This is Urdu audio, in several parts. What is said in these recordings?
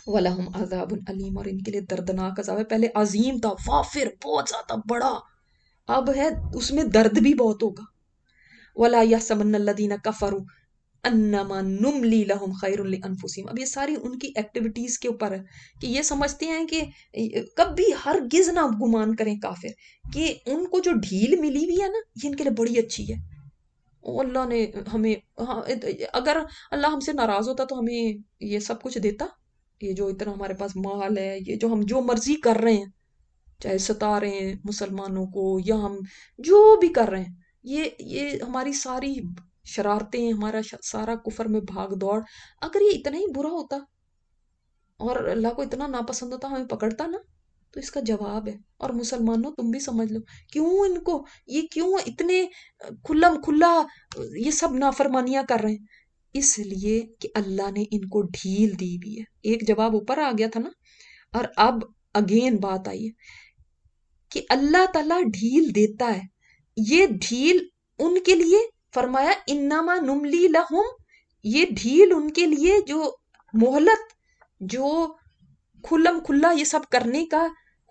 وَلَهُمْ عَذَابٌ علیم، اور ان کے لیے دردناک عذاب ہے. پہلے عظیم تھا، وافر، بہت زیادہ بڑا، اب ہے اس میں درد بھی بہت ہوگا. وَلَا يَحْسَبَنَّ الَّذِينَ كَفَرُوا انما نملی لہم خیر لانفسہم. اب یہ ساری ان کی ایکٹیویٹیز کے اوپر ہے کہ یہ سمجھتے ہیں کہ کبھی ہرگز نہ گمان کریں کافر کہ ان کو جو ڈھیل ملی ہوئی ہے نا یہ ان کے لیے بڑی اچھی ہے. اللہ نے ہمیں، اگر اللہ ہم سے ناراض ہوتا تو ہمیں یہ سب کچھ دیتا؟ یہ جو اتنا ہمارے پاس مال ہے، یہ جو ہم جو مرضی کر رہے ہیں، چاہے ستا رہے ہیں مسلمانوں کو یا ہم جو بھی کر رہے ہیں، یہ ہماری ساری شرارتیں، ہمارا سارا کفر میں بھاگ دوڑ، اگر یہ اتنا ہی برا ہوتا اور اللہ کو اتنا ناپسند ہوتا ہمیں پکڑتا نا. تو اس کا جواب ہے. اور مسلمانوں تم بھی سمجھ لو کیوں ان کو، یہ کیوں اتنے کھلم کھلا یہ سب نافرمانیاں کر رہے ہیں. اس لیے کہ اللہ نے ان کو ڈھیل دی بھی ہے. ایک جواب اوپر آ گیا تھا نا، اور اب اگین بات آئی ہے کہ اللہ تعالیٰ ڈھیل دیتا ہے. یہ ڈھیل ان کے لیے فرمایا انما نملی لہم، یہ ڈھیل ان کے لیے، جو مہلت، جو کھلم کھلا یہ سب کرنے کا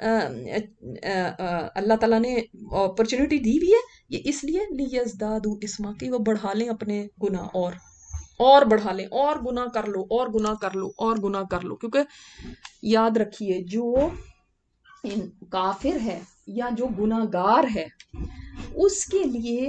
اللہ تعالیٰ نے اپرچونٹی دی بھی ہے، یہ اس لیے لیزدادوا اسما، کہ وہ بڑھا لیں اپنے گناہ، اور بڑھا لیں، اور گناہ کر لو، اور گناہ کر لو، اور گناہ کر لو. کیونکہ یاد رکھیے جو کافر ہے یا جو گناہ گار ہے اس کے لیے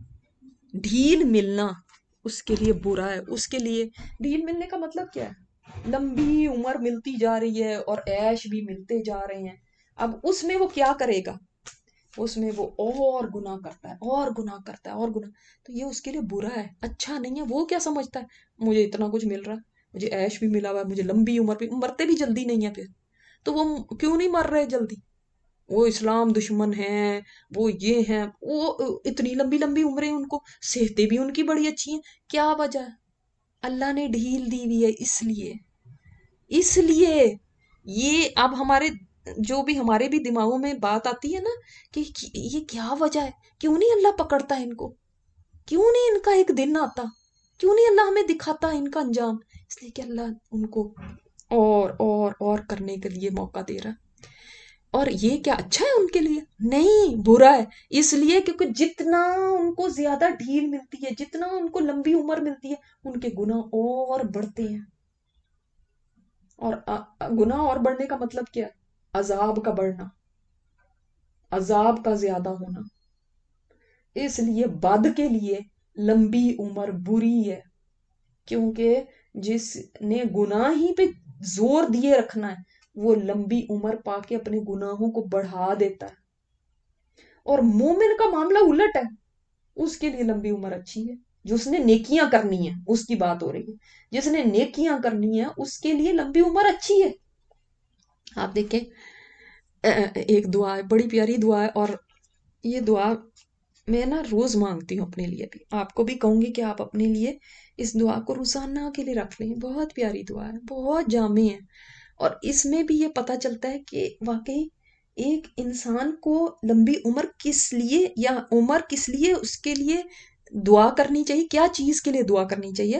ڈھیل ملنا اس کے لیے برا ہے. اس کے لیے ڈھیل ملنے کا مطلب کیا ہے؟ لمبی عمر ملتی جا رہی ہے اور عیش بھی ملتے جا رہے ہیں. اب اس میں وہ کیا کرے گا؟ اس میں وہ اور گناہ کرتا ہے، اور گناہ کرتا ہے، اور گناہ. تو یہ اس کے لیے برا ہے، اچھا نہیں ہے. وہ کیا سمجھتا ہے مجھے اتنا کچھ مل رہا ہے، مجھے عیش بھی ملا ہوا ہے، مجھے لمبی عمر بھی، مرتے بھی جلدی نہیں ہے. پھر تو وہ کیوں نہیں مر رہے جلدی؟ وہ اسلام دشمن ہیں، وہ یہ ہیں، وہ اتنی لمبی لمبی عمریں ان کو، صحتیں بھی ان کی بڑی اچھی ہیں. کیا وجہ ہے؟ اللہ نے ڈھیل دی ہوئی ہے. اس لیے یہ اب ہمارے جو بھی ہمارے بھی دماغوں میں بات آتی ہے نا کہ یہ کیا وجہ ہے، کیوں نہیں اللہ پکڑتا ان کو، کیوں نہیں ان کا ایک دن آتا، کیوں نہیں اللہ ہمیں دکھاتا ان کا انجام؟ اس لیے کہ اللہ ان کو اور کرنے کے لیے موقع دے رہا ہے. اور یہ کیا اچھا ہے ان کے لیے؟ نہیں، برا ہے. اس لیے کیونکہ جتنا ان کو زیادہ ڈھیل ملتی ہے، جتنا ان کو لمبی عمر ملتی ہے، ان کے گناہ اور بڑھتے ہیں. اور گناہ اور بڑھنے کا مطلب کیا ہے؟ عذاب کا بڑھنا، عذاب کا زیادہ ہونا. اس لیے بد کے لیے لمبی عمر بری ہے، کیونکہ جس نے گناہ ہی پہ زور دیے رکھنا ہے وہ لمبی عمر پا کے اپنے گناہوں کو بڑھا دیتا ہے. اور مومن کا معاملہ الٹ ہے، اس کے لیے لمبی عمر اچھی ہے. جس نے نیکیاں کرنی ہیں اس کی بات ہو رہی ہے، جس نے نیکیاں کرنی ہیں اس کے لیے لمبی عمر اچھی ہے. آپ دیکھیں ایک دعا ہے، بڑی پیاری دعا ہے، اور یہ دعا میں نا روز مانگتی ہوں اپنے لیے بھی. آپ کو بھی کہوں گی کہ آپ اپنے لیے اس دعا کو روزانہ کے لیے رکھ لیں. بہت پیاری دعا ہے، بہت جامع ہے. اور اس میں بھی یہ پتا چلتا ہے کہ واقعی ایک انسان کو لمبی عمر کس لیے، یا عمر کس لیے اس کے لیے دعا کرنی چاہیے، کیا چیز کے لیے دعا کرنی چاہیے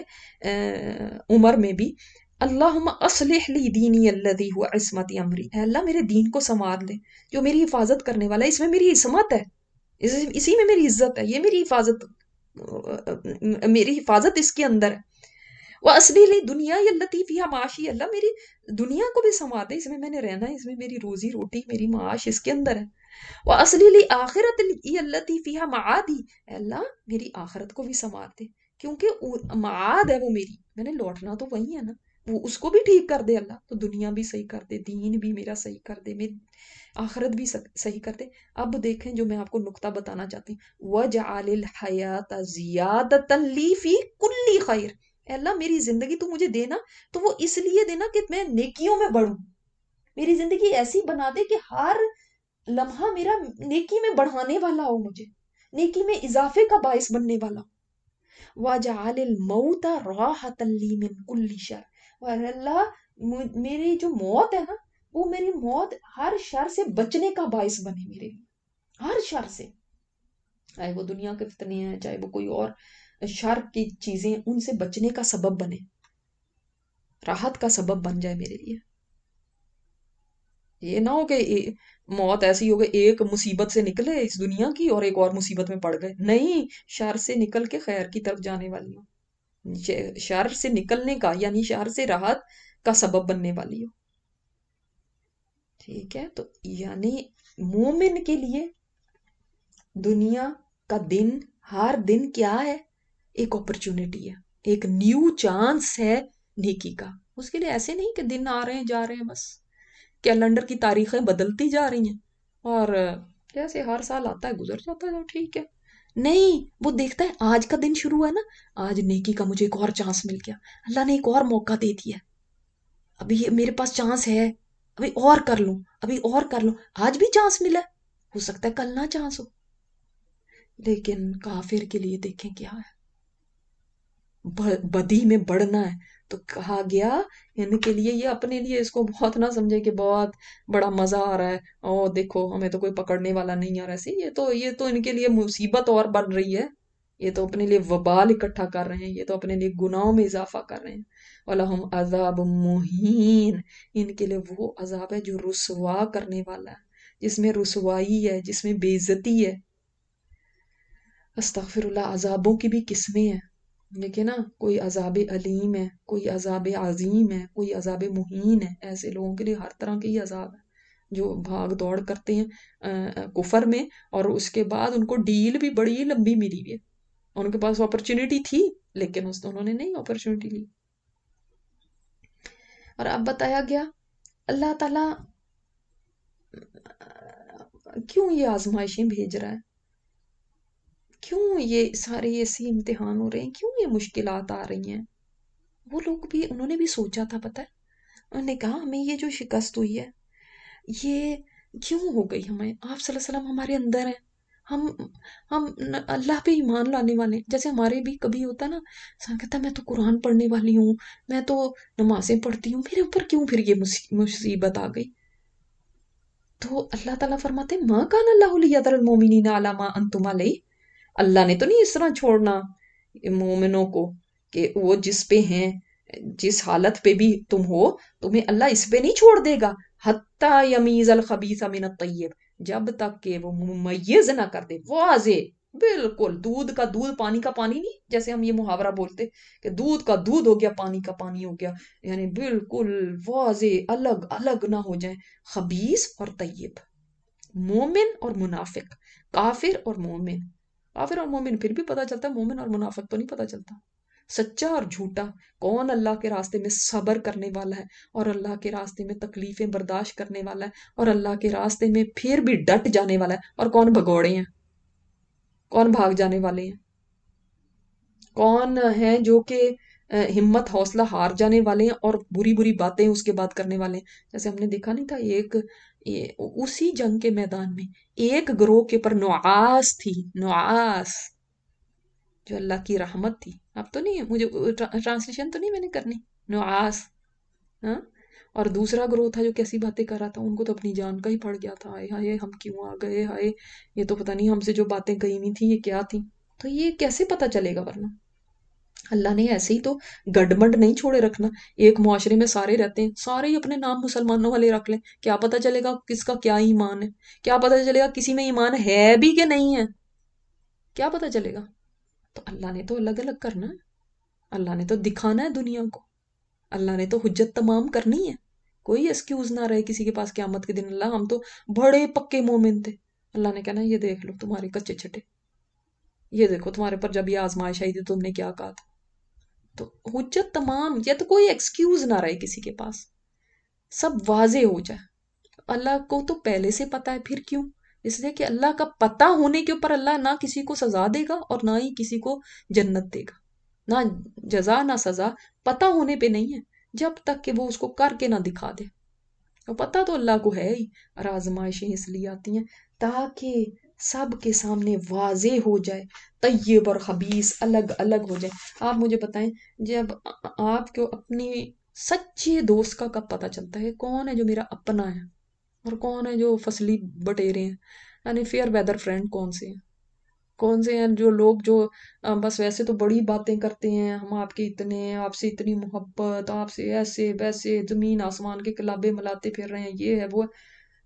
عمر میں بھی. اللہم اصلح لی دینی الذی هو عصمت امری، اے اللہ میرے دین کو سنوار دے جو میری حفاظت کرنے والا ہے، اس میں میری عصمت ہے، اسی میں میری عزت ہے، یہ میری حفاظت، میری حفاظت اس کے اندر ہے. وَأَصْلِحْ لِي دُنْيَايَ الَّتِي فِيهَا مَعَاشِي، اللہ میری دنیا کو بھی سنوار دے، اس میں میں نے رہنا ہے، اس میں میری روزی روٹی، میری معاش اس کے اندر ہے. وَأَصْلِحْ لِي آخِرَتِي الَّتِي فِيهَا مَعَادِي، اے اللہ میری آخرت کو بھی سنوار دے، کیونکہ معاد ہے وہ میری، میں نے لوٹنا تو وہی ہے نا، وہ اس کو بھی ٹھیک کر دے اللہ، تو دنیا بھی صحیح کر دے، دین بھی میرا صحیح کر دے، میری آخرت بھی صحیح کر دے. اب دیکھیں جو میں آپ کو نقطہ بتانا چاہتی ہوں، وَجْعَلِ الْحَيَاةَ زِيَادَةً لِّي فِي كُلِّ خَيْرٍ، اے اللہ میری زندگی تو مجھے دینا تو وہ اس لیے دینا کہ میں نیکیوں میں بڑھوں، میری زندگی ایسی بنا دے کہ ہر لمحہ میرا نیکی میں بڑھانے والا ہو، مجھے نیکی میں اضافے کا باعث بننے والا ہو. وَجَعَلِ الْمَوْتَ رَاحَةً لِّي مِن كُلِّ شَرٍ، اور اللہ میری جو موت ہے نا وہ میری موت ہر شر سے بچنے کا باعث بنے، میرے لیے ہر شر سے، چاہے وہ دنیا کے فتنے ہیں، چاہے وہ کوئی اور شر کی چیزیں، ان سے بچنے کا سبب بنے، راحت کا سبب بن جائے میرے لیے. یہ نہ ہو کہ موت ایسی ہو کہ ایک مصیبت سے نکلے اس دنیا کی اور ایک اور مصیبت میں پڑ گئے، نہیں، شر سے نکل کے خیر کی طرف جانے والی ہو، شر سے نکلنے کا یعنی شر سے راحت کا سبب بننے والی ہو، ٹھیک ہے؟ تو یعنی مومن کے لیے دنیا کا دن، ہر دن کیا ہے؟ ایک اپرچونٹی ہے، ایک نیو چانس ہے نیکی کا. اس کے لیے ایسے نہیں کہ دن آ رہے ہیں جا رہے ہیں، بس کیلنڈر کی تاریخیں بدلتی جا رہی ہیں اور جیسے ہر سال آتا ہے گزر جاتا ہے تو ٹھیک ہے. نہیں، وہ دیکھتا ہے آج کا دن شروع ہے نا، آج نیکی کا مجھے ایک اور چانس مل گیا، اللہ نے ایک اور موقع دے دیا، ابھی میرے پاس چانس ہے، ابھی اور کر لوں، ابھی اور کر لوں، آج بھی چانس ملا، ہو سکتا ہے کل نہ چانس ہو. لیکن کافر کے لیے دیکھیں کیا ہے، بدی میں بڑھنا ہے تو کہا گیا ان کے لیے، یہ اپنے لیے اس کو بہت نہ سمجھے کہ بہت بڑا مزہ آ رہا ہے، او دیکھو ہمیں تو کوئی پکڑنے والا نہیں آ رہا، ایسے یہ تو ان کے لیے مصیبت اور بڑھ رہی ہے، یہ تو اپنے لیے وبال اکٹھا کر رہے ہیں، یہ تو اپنے لیے گناہوں میں اضافہ کر رہے ہیں. وَلَهُمْ عَذَابٌ مُّهِينٌ، ان کے لیے وہ عذاب ہے جو رسوا کرنے والا ہے، جس میں رسوائی ہے، جس میں بے عزتی ہے. استغفر اللہ. عذابوں کی بھی قسمیں ہیں، لیکن نا کوئی عذاب علیم ہے، کوئی عذاب عظیم ہے، کوئی عذاب مہین ہے. ایسے لوگوں کے لیے ہر طرح کے ہی عذاب ہے جو بھاگ دوڑ کرتے ہیں کفر میں، اور اس کے بعد ان کو ڈیل بھی بڑی لمبی ملی ہوئی ہے، ان کے پاس اپرچونٹی تھی لیکن انہوں نے نہیں اپرچونٹی لی. اور اب بتایا گیا اللہ تعالیٰ کیوں یہ آزمائشیں بھیج رہا ہے، کیوں یہ سارے ایسے امتحان ہو رہے ہیں، کیوں یہ مشکلات آ رہی ہیں. وہ لوگ بھی، انہوں نے بھی سوچا تھا، پتہ ہے انہوں نے کہا ہمیں یہ جو شکست ہوئی ہے یہ کیوں ہو گئی، ہمیں آپ صلی اللہ علیہ وسلم ہمارے اندر ہیں، ہم ہم اللہ پہ ایمان لانے والے ہیں. جیسے ہمارے بھی کبھی ہوتا نا، انسان کہتا ہے میں تو قرآن پڑھنے والی ہوں، میں تو نمازیں پڑھتی ہوں، میرے اوپر کیوں پھر یہ مصیبت آ گئی. تو اللہ تعالیٰ فرماتے ہیں ما کان اللہ لیذر المؤمنین علی ما انتم علیہ، اللہ نے تو نہیں اس طرح چھوڑنا مومنوں کو کہ وہ جس پہ ہیں، جس حالت پہ بھی تم ہو، تمہیں اللہ اس پہ نہیں چھوڑ دے گا. حتی یمیز الخبیث من الطیب، جب تک کہ وہ ممیز نہ کر دے، واضح بالکل دودھ کا دودھ پانی کا پانی نہیں، جیسے ہم یہ محاورہ بولتے کہ دودھ کا دودھ ہو گیا پانی کا پانی ہو گیا، یعنی بالکل واضح الگ الگ نہ ہو جائیں خبیث اور طیب، مومن اور منافق، کافر اور مومن. کافر اور مومن پھر بھی پتا چلتا ہے، مومن اور منافق تو نہیں پتا چلتا. سچا اور جھوٹا، کون اللہ کے راستے میں صبر کرنے والا ہے اور اللہ کے راستے میں تکلیفیں برداشت کرنے والا ہے اور اللہ کے راستے میں پھر بھی ڈٹ جانے والا ہے، اور کون بھگوڑے ہیں، کون بھاگ جانے والے ہیں، کون ہیں جو کہ ہمت حوصلہ ہار جانے والے ہیں اور بری بری باتیں اس کے بعد کرنے والے ہیں. جیسے ہم نے دیکھا نہیں تھا اسی جنگ کے میدان میں ایک گروہ کے پر نعاس تھی، نعاس جو اللہ کی رحمت تھی. اب تو نہیں مجھے ٹرانسلیشن تو نہیں میں نے کرنی، نعاس، ہاں، اور دوسرا گروہ تھا جو کیسی باتیں کر رہا تھا، ان کو تو اپنی جان کا ہی پڑ گیا تھا، ہائے ہائے ہم کیوں آ گئے، ہائے یہ تو پتہ نہیں ہم سے جو باتیں کہی ہوئی تھیں یہ کیا تھیں. تو یہ کیسے پتہ چلے گا، ورنہ اللہ نے ایسے ہی تو گڈمنڈ نہیں چھوڑے رکھنا. ایک معاشرے میں سارے رہتے ہیں، سارے ہی اپنے نام مسلمانوں والے رکھ لیں، کیا پتہ چلے گا کس کا کیا ایمان ہے، کیا پتہ چلے گا کسی میں ایمان ہے بھی کہ نہیں ہے، کیا پتہ چلے گا. تو اللہ نے تو الگ الگ کرنا ہے، اللہ نے تو دکھانا ہے دنیا کو، اللہ نے تو حجت تمام کرنی ہے، کوئی ایکسکیوز نہ رہے کسی کے پاس قیامت کے دن. اللہ ہم تو بڑے پکے مومن تھے، اللہ نے کہنا یہ دیکھ لو تمہارے کچے چھٹے، یہ دیکھو تمہارے پر جب یہ آزمائش آئی تھی تم نے کیا کہا تھا. تو حجت تمام، یا تو کوئی ایکسکیوز نہ رہے کسی کے پاس، سب واضح ہو جائے. اللہ کو تو پہلے سے پتا ہے، پھر کیوں؟ اس لیے کہ اللہ کا پتہ ہونے کے اوپر اللہ نہ کسی کو سزا دے گا اور نہ ہی کسی کو جنت دے گا، نہ جزا نہ سزا، پتہ ہونے پہ نہیں ہے جب تک کہ وہ اس کو کر کے نہ دکھا دے. اور پتہ تو اللہ کو ہے ہی، اور آزمائشیں اس لیے آتی ہیں تاکہ سب کے سامنے واضح ہو جائے، طیب اور خبیث الگ الگ ہو جائے. آپ مجھے بتائیں، جب آپ کو اپنی سچے دوست کا کب پتہ چلتا ہے، کون ہے جو میرا اپنا ہے اور کون ہے جو فصلی بٹیرے ہیں، یعنی فیئر ویدر فرینڈ کون سے ہیں، کون سے ہیں جو لوگ جو بس ویسے تو بڑی باتیں کرتے ہیں، ہم آپ کے اتنے ہیں، آپ سے اتنی محبت، آپ سے ایسے ویسے زمین آسمان کے کلابے ملاتے پھر رہے ہیں، یہ ہے وہ ہے،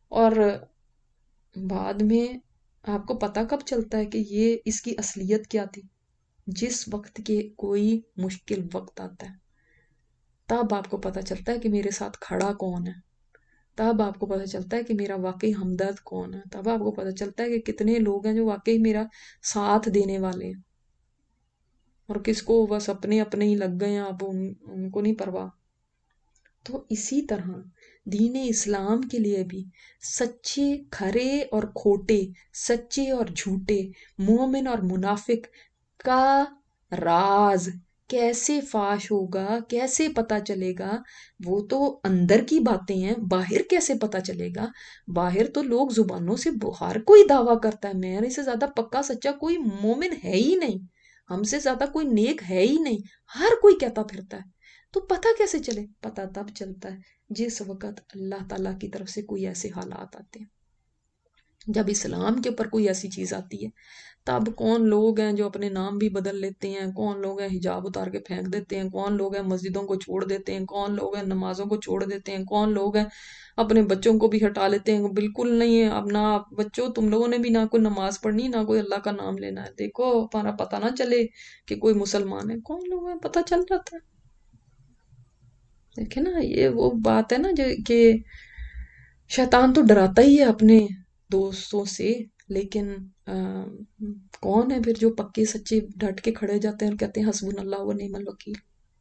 اور بعد میں آپ کو پتہ کب چلتا ہے کہ یہ اس کی اصلیت کیا تھی؟ جس وقت کے کوئی مشکل وقت آتا ہے، تب آپ کو پتہ چلتا ہے کہ میرے ساتھ کھڑا کون ہے، تب آپ کو پتہ چلتا ہے کہ میرا واقعی ہمدرد کون ہے، تب آپ کو پتہ چلتا ہے کہ کتنے لوگ ہیں جو واقعی میرا ساتھ دینے والے ہیں، اور کس کو بس اپنے اپنے ہی لگ گئے ہیں، اب ان کو نہیں پرواہ۔ تو اسی طرح دین اسلام کے لیے بھی سچے کھرے اور کھوٹے، سچے اور جھوٹے، مومن اور منافق کا راز کیسے فاش ہوگا، کیسے پتا چلے گا؟ وہ تو اندر کی باتیں ہیں، باہر کیسے پتا چلے گا؟ باہر تو لوگ زبانوں سے ہر کوئی دعویٰ کرتا ہے میرے سے زیادہ پکا سچا کوئی مومن ہے ہی نہیں، ہم سے زیادہ کوئی نیک ہے ہی نہیں، ہر کوئی کہتا پھرتا ہے۔ تو پتہ کیسے چلے؟ پتہ تب چلتا ہے جس وقت اللہ تعالیٰ کی طرف سے کوئی ایسے حالات آتے ہیں، جب اسلام کے اوپر کوئی ایسی چیز آتی ہے، تب کون لوگ ہیں جو اپنے نام بھی بدل لیتے ہیں، کون لوگ ہیں حجاب اتار کے پھینک دیتے ہیں، کون لوگ ہیں مسجدوں کو چھوڑ دیتے ہیں، کون لوگ ہیں نمازوں کو چھوڑ دیتے ہیں، کون لوگ ہیں اپنے بچوں کو بھی ہٹا لیتے ہیں، بالکل نہیں ہے اب نہ بچوں تم لوگوں نے بھی نہ کوئی نماز پڑھنی نہ کوئی اللہ کا نام لینا ہے، دیکھو ہمارا پتہ نہ چلے کہ کوئی مسلمان ہے، کون لوگ ہیں پتہ چل جاتا ہے۔ دیکھیں نا، یہ وہ بات ہے نا جو کہ شیطان تو ڈراتا ہی ہے اپنے دوستوں سے، لیکن کون ہے پھر جو پکے سچے ڈٹ کے کھڑے جاتے ہیں اور کہتے ہیں حسبنا اللہ و نعم الوکیل؟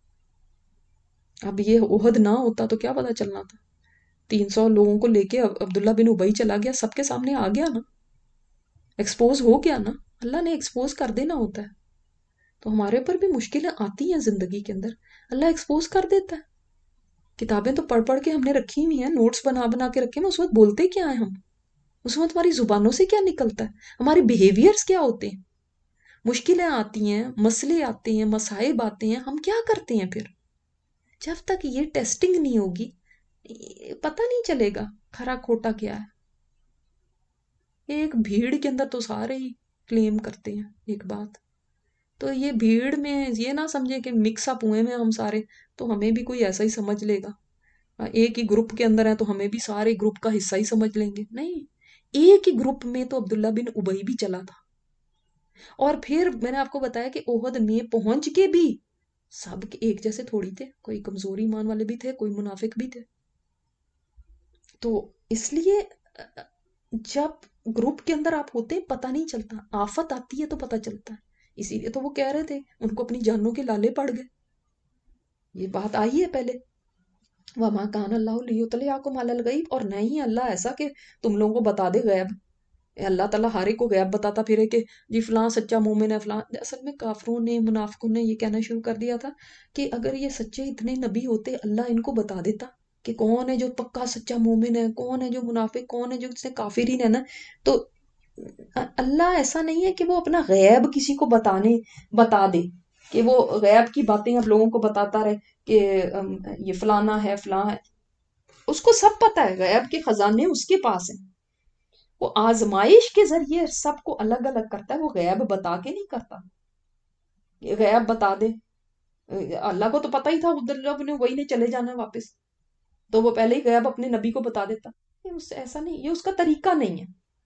اب یہ عہد نہ ہوتا تو کیا پتا چلنا تھا؟ 300 لوگوں کو لے کے عبداللہ بن ابئی چلا گیا، سب کے سامنے آ گیا نا، ایکسپوز ہو گیا نا، اللہ نے ایکسپوز کر دینا ہوتا ہے۔ تو ہمارے اوپر بھی مشکلیں آتی ہیں زندگی کے اندر، اللہ ایکسپوز کر دیتا ہے۔ کتابیں تو پڑھ پڑھ کے ہم نے رکھی ہوئی ہیں، نوٹس بنا بنا کے رکھے ہیں، اس وقت بولتے کیا ہیں ہم؟ اس وقت ہماری زبانوں سے کیا نکلتا ہے؟ ہمارے بیہیویئرز کیا ہوتے ہیں؟ مشکلیں آتی ہیں، مسئلے آتے ہیں، مصائب آتے ہیں، ہم کیا کرتے ہیں پھر؟ جب تک یہ ٹیسٹنگ نہیں ہوگی پتہ نہیں چلے گا کھرا کھوٹا کیا ہے۔ ایک بھیڑ کے اندر تو سارے ہی کلیم کرتے ہیں ایک بات، تو یہ بھیڑ میں یہ نہ سمجھے کہ مکس اپ ہوئے میں ہم سارے تو ہمیں بھی کوئی ایسا ہی سمجھ لے گا، ایک ہی گروپ کے اندر ہے تو ہمیں بھی سارے گروپ کا حصہ ہی سمجھ لیں گے، نہیں۔ ایک ہی گروپ میں تو عبداللہ بن ابئی بھی چلا تھا، اور پھر میں نے آپ کو بتایا کہ عہد میں پہنچ کے بھی سب ایک جیسے تھوڑی تھے، کوئی کمزور ایمان والے بھی تھے، کوئی منافق بھی تھے۔ تو اس لیے جب گروپ کے اندر آپ ہوتے ہیں پتہ نہیں چلتا، آفت آتی ہے تو پتہ چلتا ہے۔ اسی لیے تو وہ کہہ رہے تھے ان کو اپنی جانوں کے لالے پڑ گئے، یہ بات آئی ہے پہلے، وَمَا كَانَ اللَّهُ لِيُطْلِعَكُمْ عَلَى الْغَيْبِ، اور نہیں اللہ ایسا کہ تم لوگوں کو بتا دے غیب، اللہ تعالیٰ ہر ایک کو غیب بتاتا پھرے کہ جی فلاں سچا مومن ہے فلاں۔ اصل میں کافروں نے منافقوں نے یہ کہنا شروع کر دیا تھا کہ اگر یہ سچے اتنے نبی ہوتے اللہ ان کو بتا دیتا کہ کون ہے جو پکا سچا مومن ہے، کون ہے جو منافق، کون ہے جو اس نے کافرین ہے نا۔ تو اللہ ایسا نہیں ہے کہ وہ اپنا غیب کسی کو بتا دے، کہ وہ غیب کی باتیں اب لوگوں کو بتاتا رہے کہ یہ فلانا ہے فلاں ہے، اس کو سب پتا ہے، غیب کے خزانے اس کے پاس ہیں، وہ آزمائش کے ذریعے سب کو الگ الگ کرتا ہے، وہ غیب بتا کے نہیں کرتا۔ یہ غیب بتا دے، اللہ کو تو پتا ہی تھا ادھر جب نے وہی نے چلے جانا ہے واپس، تو وہ پہلے ہی غیب اپنے نبی کو بتا دیتا۔ یہ اس سے ایسا نہیں، یہ اس کا طریقہ نہیں ہے،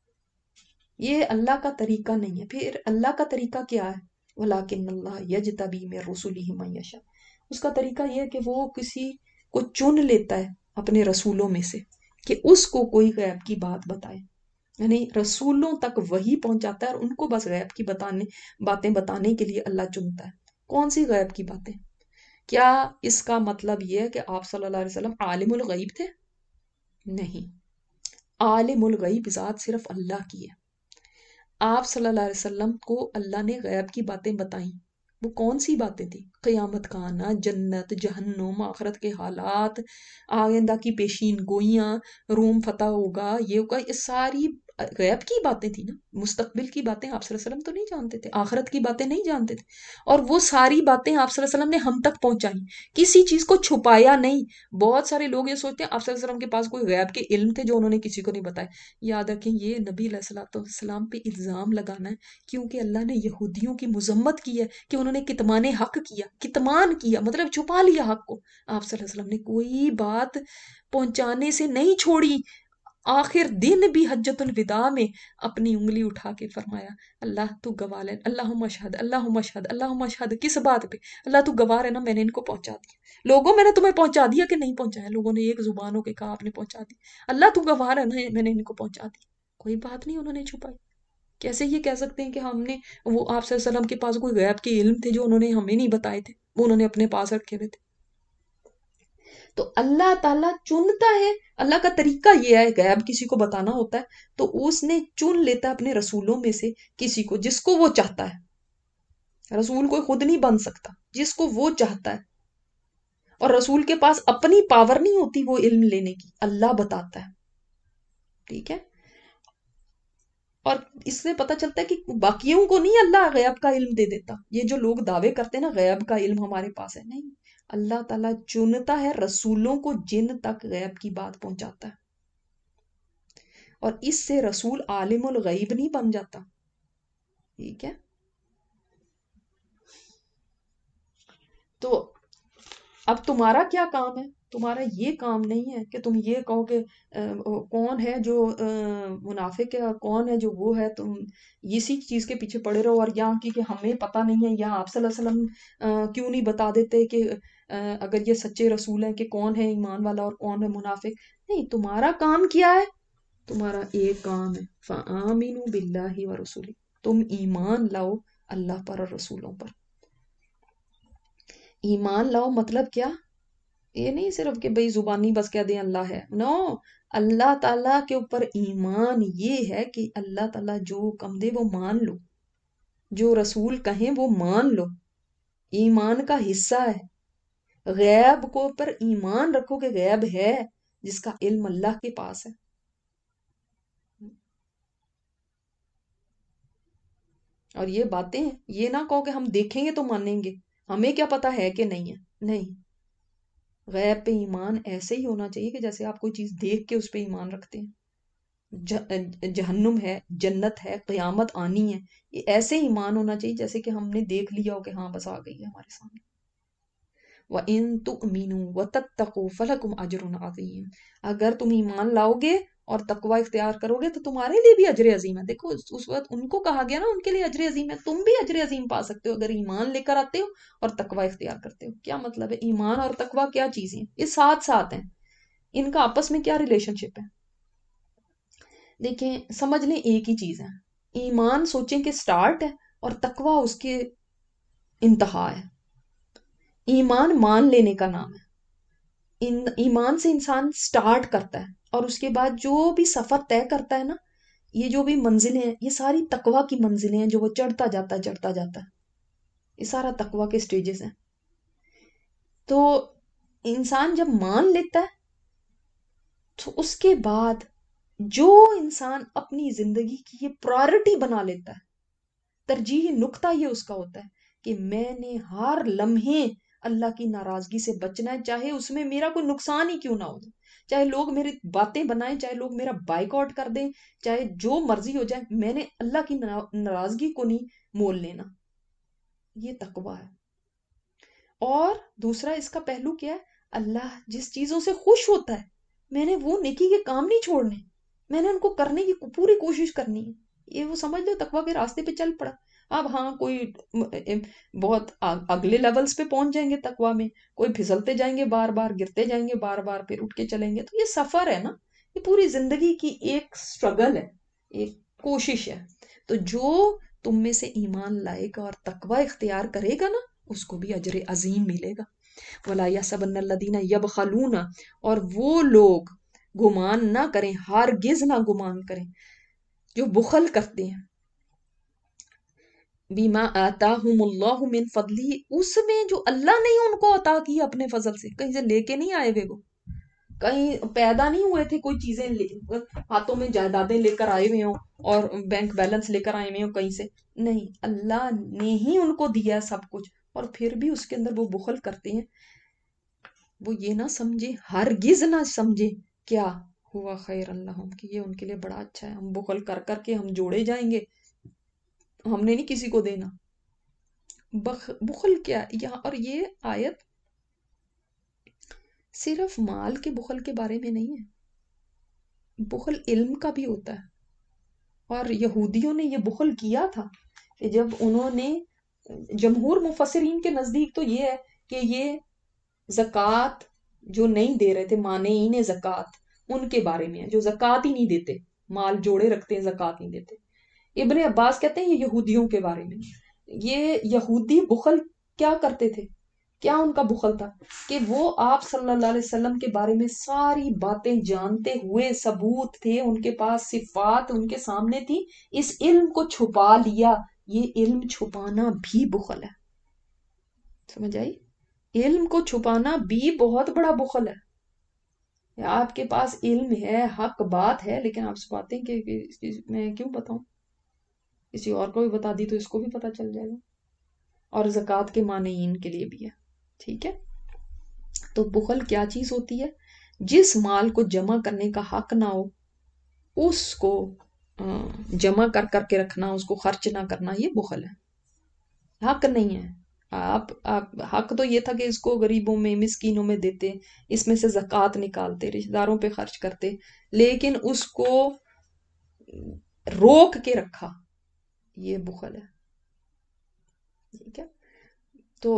یہ اللہ کا طریقہ نہیں ہے۔ پھر اللہ کا طریقہ کیا ہے؟ وَلَٰكِنَّ اللَّهَ يَجْتَبِي مِن رُّسُلِهِ مَن يَشَاءُ، اس کا طریقہ یہ ہے کہ وہ کسی کو چن لیتا ہے اپنے رسولوں میں سے کہ اس کو کوئی غیب کی بات بتائے، یعنی رسولوں تک وہی پہنچاتا ہے اور ان کو بس غیب کی باتیں بتانے کے لیے اللہ چنتا ہے۔ کون سی غیب کی باتیں؟ کیا اس کا مطلب یہ ہے کہ آپ صلی اللہ علیہ وسلم عالم الغیب تھے؟ نہیں، عالم الغیب ذات صرف اللہ کی ہے۔ آپ صلی اللہ علیہ وسلم کو اللہ نے غیب کی باتیں بتائیں، وہ کون سی باتیں تھیں؟ قیامت کا آنا، جنت، جہنم، آخرت کے حالات، آئندہ کی پیشین گوئیاں، روم فتح ہوگا، یہ ہوگا، یہ ساری غیب کی باتیں تھیں نا۔ مستقبل کی باتیں آپ صلی اللہ علیہ وسلم تو نہیں جانتے تھے، آخرت کی باتیں نہیں جانتے تھے، اور وہ ساری باتیں آپ صلی اللہ علیہ وسلم نے ہم تک پہنچائیں، کسی چیز کو چھپایا نہیں۔ بہت سارے لوگ یہ سوچتے ہیں آپ صلی اللہ علیہ وسلم کے پاس کوئی غیب کے علم تھے جو انہوں نے کسی کو نہیں بتائے۔ یاد رکھیں یہ نبی علیہ السلام پہ الزام لگانا ہے، کیونکہ اللہ نے یہودیوں کی مذمت کی ہے کہ انہوں نے کتمان حق کیا، کتمان کیا مطلب چھپا لیا حق کو۔ آپ صلی اللہ علیہ وسلم نے کوئی بات پہنچانے سے نہیں چھوڑی، آخر دن بھی حجت الوداع میں اپنی انگلی اٹھا کے فرمایا اللہ تو گواہ ہے، اللہم اشہد اللہم اشہد اللہم اشہد، کس بات پہ؟ اللہ تو گواہ ہے نا، میں نے ان کو پہنچا دیا، لوگوں میں نے تمہیں پہنچا دیا کہ نہیں پہنچایا؟ لوگوں نے ایک زبان ہو کے کہا آپ نے پہنچا دی، اللہ تو گواہ ہے نا میں نے ان کو پہنچا دی، کوئی بات نہیں انہوں نے چھپائی۔ کیسے یہ کہہ سکتے ہیں کہ ہم نے، وہ آپ صلی اللہ علیہ وسلم کے پاس کوئی غیب کے علم تھے جو انہوں نے ہمیں نہیں بتائے تھے، وہ انہوں نے اپنے پاس رکھے ہوئے تھے؟ تو اللہ تعالیٰ چنتا ہے، اللہ کا طریقہ یہ ہے، غیب کسی کو بتانا ہوتا ہے تو اس نے چن لیتا ہے اپنے رسولوں میں سے کسی کو جس کو وہ چاہتا ہے، رسول کوئی خود نہیں بن سکتا، جس کو وہ چاہتا ہے، اور رسول کے پاس اپنی پاور نہیں ہوتی وہ علم لینے کی، اللہ بتاتا ہے، ٹھیک ہے؟ اور اس سے پتہ چلتا ہے کہ باقیوں کو نہیں اللہ غیب کا علم دے دیتا، یہ جو لوگ دعوے کرتے ہیں نا غیب کا علم ہمارے پاس ہے، نہیں، اللہ تعالیٰ چنتا ہے رسولوں کو جن تک غیب کی بات پہنچاتا ہے، اور اس سے رسول عالم الغیب نہیں بن جاتا، ٹھیک ہے؟ تو اب تمہارا کیا کام ہے؟ تمہارا یہ کام نہیں ہے کہ تم یہ کہو کہ کون ہے جو منافق ہے اور کون ہے جو وہ ہے، تم اسی چیز کے پیچھے پڑے رہو، اور یہاں کی کہ ہمیں پتہ نہیں ہے، یا آپ صلی اللہ علیہ وسلم کیوں نہیں بتا دیتے کہ اگر یہ سچے رسول ہیں کہ کون ہے ایمان والا اور کون ہے منافق؟ نہیں، تمہارا کام کیا ہے؟ تمہارا ایک کام ہے، فَآمِنُوا بِاللَّهِ وَرَسُولِهِ، تم ایمان لاؤ اللہ پر اور رسولوں پر۔ ایمان لاؤ مطلب کیا؟ یہ نہیں صرف کہ بھئی زبانی بس کہہ دیں اللہ ہے، نو، اللہ تعالیٰ کے اوپر ایمان یہ ہے کہ اللہ تعالیٰ جو حکم دے وہ مان لو، جو رسول کہیں وہ مان لو، ایمان کا حصہ ہے۔ غیب کو پر ایمان رکھو کہ غیب ہے جس کا علم اللہ کے پاس ہے۔ اور یہ باتیں یہ نہ کہو کہ ہم دیکھیں گے تو مانیں گے، ہمیں کیا پتا ہے کہ نہیں ہے، نہیں، غیب پہ ایمان ایسے ہی ہونا چاہیے کہ جیسے آپ کوئی چیز دیکھ کے اس پہ ایمان رکھتے ہیں، جہنم ہے، جنت ہے، قیامت آنی ہے، یہ ایسے ایمان ہونا چاہیے جیسے کہ ہم نے دیکھ لیا ہو کہ ہاں بس آ گئی ہے ہمارے سامنے۔ وَإِن تُؤْمِنُوا وَتَتَّقُوا فَلَكُمْ أَجْرٌ عَظِيمٌ، اگر تم ایمان لاؤ گے اور تقوی اختیار کرو گے تو تمہارے لیے بھی اجر عظیم ہے۔ دیکھو اس وقت ان کو کہا گیا نا ان کے لیے اجر عظیم ہے، تم بھی اجر عظیم پا سکتے ہو اگر ایمان لے کر آتے ہو اور تقوی اختیار کرتے ہو۔ کیا مطلب ہے؟ ایمان اور تقوی کیا چیزیں ہیں؟ یہ ساتھ ساتھ ہیں، ان کا آپس میں کیا ریلیشن شپ ہے؟ دیکھیں سمجھ لیں ایک ہی چیز ہے، ایمان سوچیں کہ سٹارٹ ہے اور تقوی اس کے انتہا ہے۔ ایمان مان لینے کا نام ہے، ایمان سے انسان سٹارٹ کرتا ہے اور اس کے بعد جو بھی سفر طے کرتا ہے نا، یہ جو بھی منزلیں ہیں یہ ساری تقوی کی منزلیں ہیں جو وہ چڑھتا جاتا ہے چڑھتا جاتا ہے، یہ سارا تقوی کے سٹیجز ہیں۔ تو انسان جب مان لیتا ہے تو اس کے بعد جو انسان اپنی زندگی کی یہ پرائورٹی بنا لیتا ہے، ترجیحی نقطہ یہ اس کا ہوتا ہے کہ میں نے ہر لمحے اللہ کی ناراضگی سے بچنا ہے، چاہے اس میں میرا کوئی نقصان ہی کیوں نہ ہو جائے، چاہے لوگ میری باتیں بنائیں، چاہے لوگ میرا بائیک آؤٹ کر دیں، چاہے جو مرضی ہو جائے، میں نے اللہ کی ناراضگی کو نہیں مول لینا۔ یہ تقوی ہے۔ اور دوسرا اس کا پہلو کیا ہے؟ اللہ جس چیزوں سے خوش ہوتا ہے میں نے وہ نیکی کے کام نہیں چھوڑنے، میں نے ان کو کرنے کی پوری کوشش کرنی ہے۔ یہ وہ سمجھ لو تقوی کے راستے پہ چل پڑا۔ اب ہاں کوئی بہت اگلے لیولز پہ پہنچ جائیں گے تقوی میں، کوئی پھسلتے جائیں گے بار بار، گرتے جائیں گے بار بار، پھر اٹھ کے چلیں گے، تو یہ سفر ہے نا، یہ پوری زندگی کی ایک سٹرگل ہے، ایک کوشش ہے۔ تو جو تم میں سے ایمان لائے گا اور تقوی اختیار کرے گا نا اس کو بھی اجر عظیم ملے گا۔ وَلَا يَحْسَبَنَّ الَّذِينَ يَبْخَلُونَ، اور وہ لوگ گمان نہ کریں، ہرگز نہ گمان کریں جو بخل کرتے ہیں، بِمَا آتَاهُمُ اللَّهُ مِنْ فَضْلِهِ، اس میں جو اللہ نے ان کو عطا کی اپنے فضل سے، کہیں سے لے کے نہیں آئے ہوئے، وہ کہیں پیدا نہیں ہوئے تھے کوئی چیزیں ہاتھوں میں جائیدادیں لے کر آئے ہوئے ہوں اور بینک بیلنس لے کر آئے ہوئے ہوں کہیں سے، نہیں، اللہ نے ہی ان کو دیا ہے سب کچھ، اور پھر بھی اس کے اندر وہ بخل کرتے ہیں۔ وہ یہ نہ سمجھے، ہرگز نہ سمجھے کیا ہوا خیر اللہم کہ یہ ان کے لیے بڑا اچھا ہے، ہم بخل کر کر کے ہم جوڑے جائیں گے، ہم نے نہیں کسی کو دینا۔ بخل کیا یہاں، اور یہ آیت صرف مال کے بخل کے بارے میں نہیں ہے، بخل علم کا بھی ہوتا ہے. اور یہودیوں نے یہ بخل کیا تھا کہ جب انہوں نے، جمہور مفسرین کے نزدیک تو یہ ہے کہ یہ زکوٰۃ جو نہیں دے رہے تھے، مانعین زکوٰۃ، ان کے بارے میں ہے، جو زکوٰۃ ہی نہیں دیتے، مال جوڑے رکھتے ہیں زکوٰۃ نہیں دیتے. ابن عباس کہتے ہیں یہ یہودیوں کے بارے میں. یہ یہودی بخل کیا کرتے تھے، کیا ان کا بخل تھا کہ وہ آپ صلی اللہ علیہ وسلم کے بارے میں ساری باتیں جانتے ہوئے، ثبوت تھے ان کے پاس، صفات ان کے سامنے تھی، اس علم کو چھپا لیا. یہ علم چھپانا بھی بخل ہے. سمجھ آئی؟ علم کو چھپانا بھی بہت بڑا بخل ہے. آپ کے پاس علم ہے، حق بات ہے، لیکن آپ سپاتے ہیں کہ میں کیوں بتاؤں، کسی اور کو بھی بتا دی تو اس کو بھی پتا چل جائے گا. اور زکوٰۃ کے مانعین کے لیے بھی ہے. ٹھیک ہے. تو بخل کیا چیز ہوتی ہے؟ جس مال کو جمع کرنے کا حق نہ ہو اس کو جمع کر کر کے رکھنا، اس کو خرچ نہ کرنا، یہ بخل ہے. حق نہیں ہے. آپ حق تو یہ تھا کہ اس کو غریبوں میں، مسکینوں میں دیتے، اس میں سے زکوٰۃ نکالتے، رشتہ داروں پہ خرچ کرتے، لیکن اس کو روک کے رکھا، یہ بخل ہے. ٹھیک ہے. تو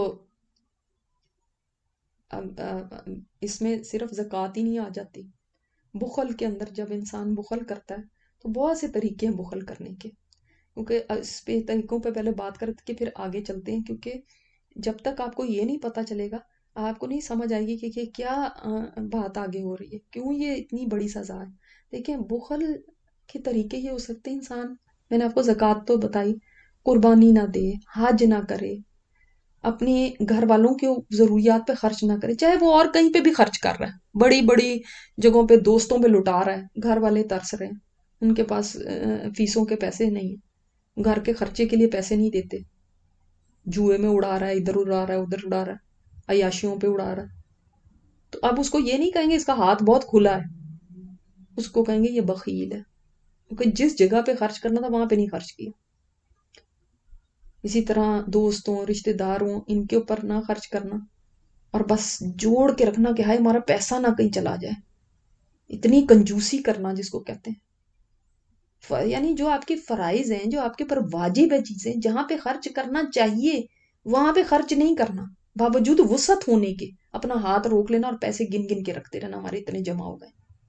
اس میں صرف زکوٰۃ ہی نہیں آ جاتی. بخل کے اندر جب انسان بخل کرتا ہے تو بہت سے طریقے ہیں بخل کرنے کے، کیونکہ اس پہ طریقوں پہ پہلے بات کر کے پھر آگے چلتے ہیں. کیونکہ جب تک آپ کو یہ نہیں پتا چلے گا، آپ کو نہیں سمجھ آئے گی کہ یہ کیا بات آگے ہو رہی ہے، کیوں یہ اتنی بڑی سزا ہے. دیکھیں بخل کے طریقے یہ ہو سکتے ہیں، انسان، میں نے آپ کو زکوٰۃ تو بتائی، قربانی نہ دے، حج نہ کرے، اپنے گھر والوں کے ضروریات پہ خرچ نہ کرے، چاہے وہ اور کہیں پہ بھی خرچ کر رہا ہے، بڑی بڑی جگہوں پہ دوستوں پہ لٹا رہا ہے، گھر والے ترس رہے ہیں، ان کے پاس فیسوں کے پیسے نہیں ہیں، گھر کے خرچے کے لیے پیسے نہیں دیتے، جوئے میں اڑا رہا ہے، ادھر اڑا رہا ہے، ادھر اڑا رہا ہے، عیاشیوں پہ اڑا رہا ہے. تو اب اس کو یہ نہیں کہیں گے اس کا ہاتھ بہت کھلا ہے، اس کو کہیں گے یہ بخیل ہے، کیونکہ جس جگہ پہ خرچ کرنا تھا وہاں پہ نہیں خرچ کیا. اسی طرح دوستوں، رشتہ داروں، ان کے اوپر نہ خرچ کرنا، اور بس جوڑ کے رکھنا کہ ہائے ہمارا پیسہ نہ کہیں چلا جائے. اتنی کنجوسی کرنا جس کو کہتے ہیں. یعنی جو آپ کے فرائض ہیں، جو آپ کے پر واجب ہے چیزیں، جہاں پہ خرچ کرنا چاہیے وہاں پہ خرچ نہیں کرنا، باوجود وسعت ہونے کے اپنا ہاتھ روک لینا اور پیسے گن گن کے رکھتے رہنا، ہمارے اتنے جمع ہو گئے.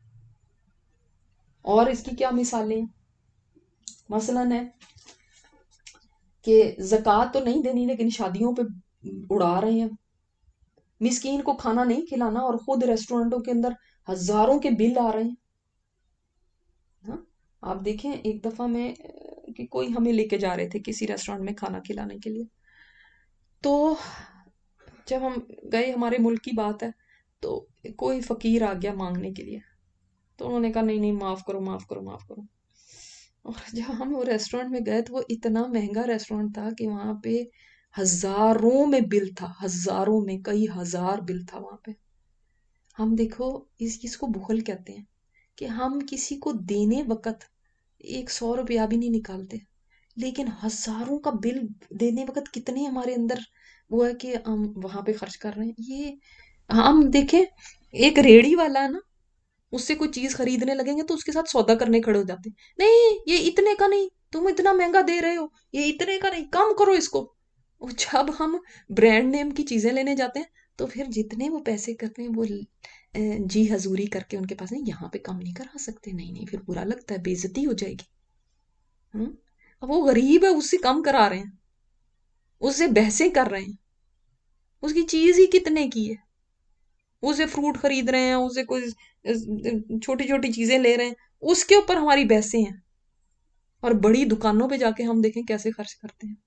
اور اس کی کیا مثالیں ہیں؟ مثلاً ہے کہ زکوٰۃ تو نہیں دینی لیکن شادیوں پہ اڑا رہے ہیں، مسکین کو کھانا نہیں کھلانا اور خود ریسٹورنٹوں کے اندر ہزاروں کے بل آ رہے ہیں. ہاں، آپ دیکھیں ایک دفعہ میں کہ کوئی ہمیں لے کے جا رہے تھے کسی ریسٹورنٹ میں کھانا کھلانے کے لیے، تو جب ہم گئے، ہمارے ملک کی بات ہے، تو کوئی فقیر آ گیا مانگنے کے لیے، تو انہوں نے کہا نہیں نہیں، معاف کرو معاف کرو معاف کرو. اور جب ہم وہ ریسٹورنٹ میں گئے تو وہ اتنا مہنگا ریسٹورنٹ تھا کہ وہاں پہ ہزاروں میں بل تھا، ہزاروں میں، کئی ہزار بل تھا وہاں پہ. ہم دیکھو اس چیز کو بخل کہتے ہیں کہ ہم کسی کو دینے وقت 100 روپیہ بھی نہیں نکالتے، لیکن ہزاروں کا بل دینے وقت کتنے ہمارے اندر وہ ہے کہ ہم وہاں پہ خرچ کر رہے ہیں. یہ ہم دیکھیں ایک ریڑی والا ہے نا، اس سے کوئی چیز خریدنے لگیں گے تو اس کے ساتھ سودا کرنے کھڑے ہو جاتے ہیں، نہیں یہ اتنے کا نہیں، تم اتنا مہنگا دے رہے ہو، یہ اتنے کا نہیں، کم کرو اس کو. اور جب ہم برانڈ نیم کی چیزیں لینے جاتے ہیں تو پھر جتنے وہ پیسے کرتے ہیں وہ جی حضوری کر کے ان کے پاس، نہیں یہاں پہ کم نہیں کرا سکتے، نہیں نہیں، پھر برا لگتا ہے، بے عزتی ہو جائے گی. اب وہ غریب ہے، اس سے کم کرا رہے ہیں، اس سے بحثیں کر رہے ہیں، اس کی چیز ہی کتنے کی ہے، اسے فروٹ خرید رہے ہیں، اسے کوئی چھوٹی چھوٹی چیزیں لے رہے ہیں، اس کے اوپر ہماری بحثیں ہیں. اور بڑی دکانوں پہ جا کے ہم دیکھیں کیسے خرچ کرتے ہیں.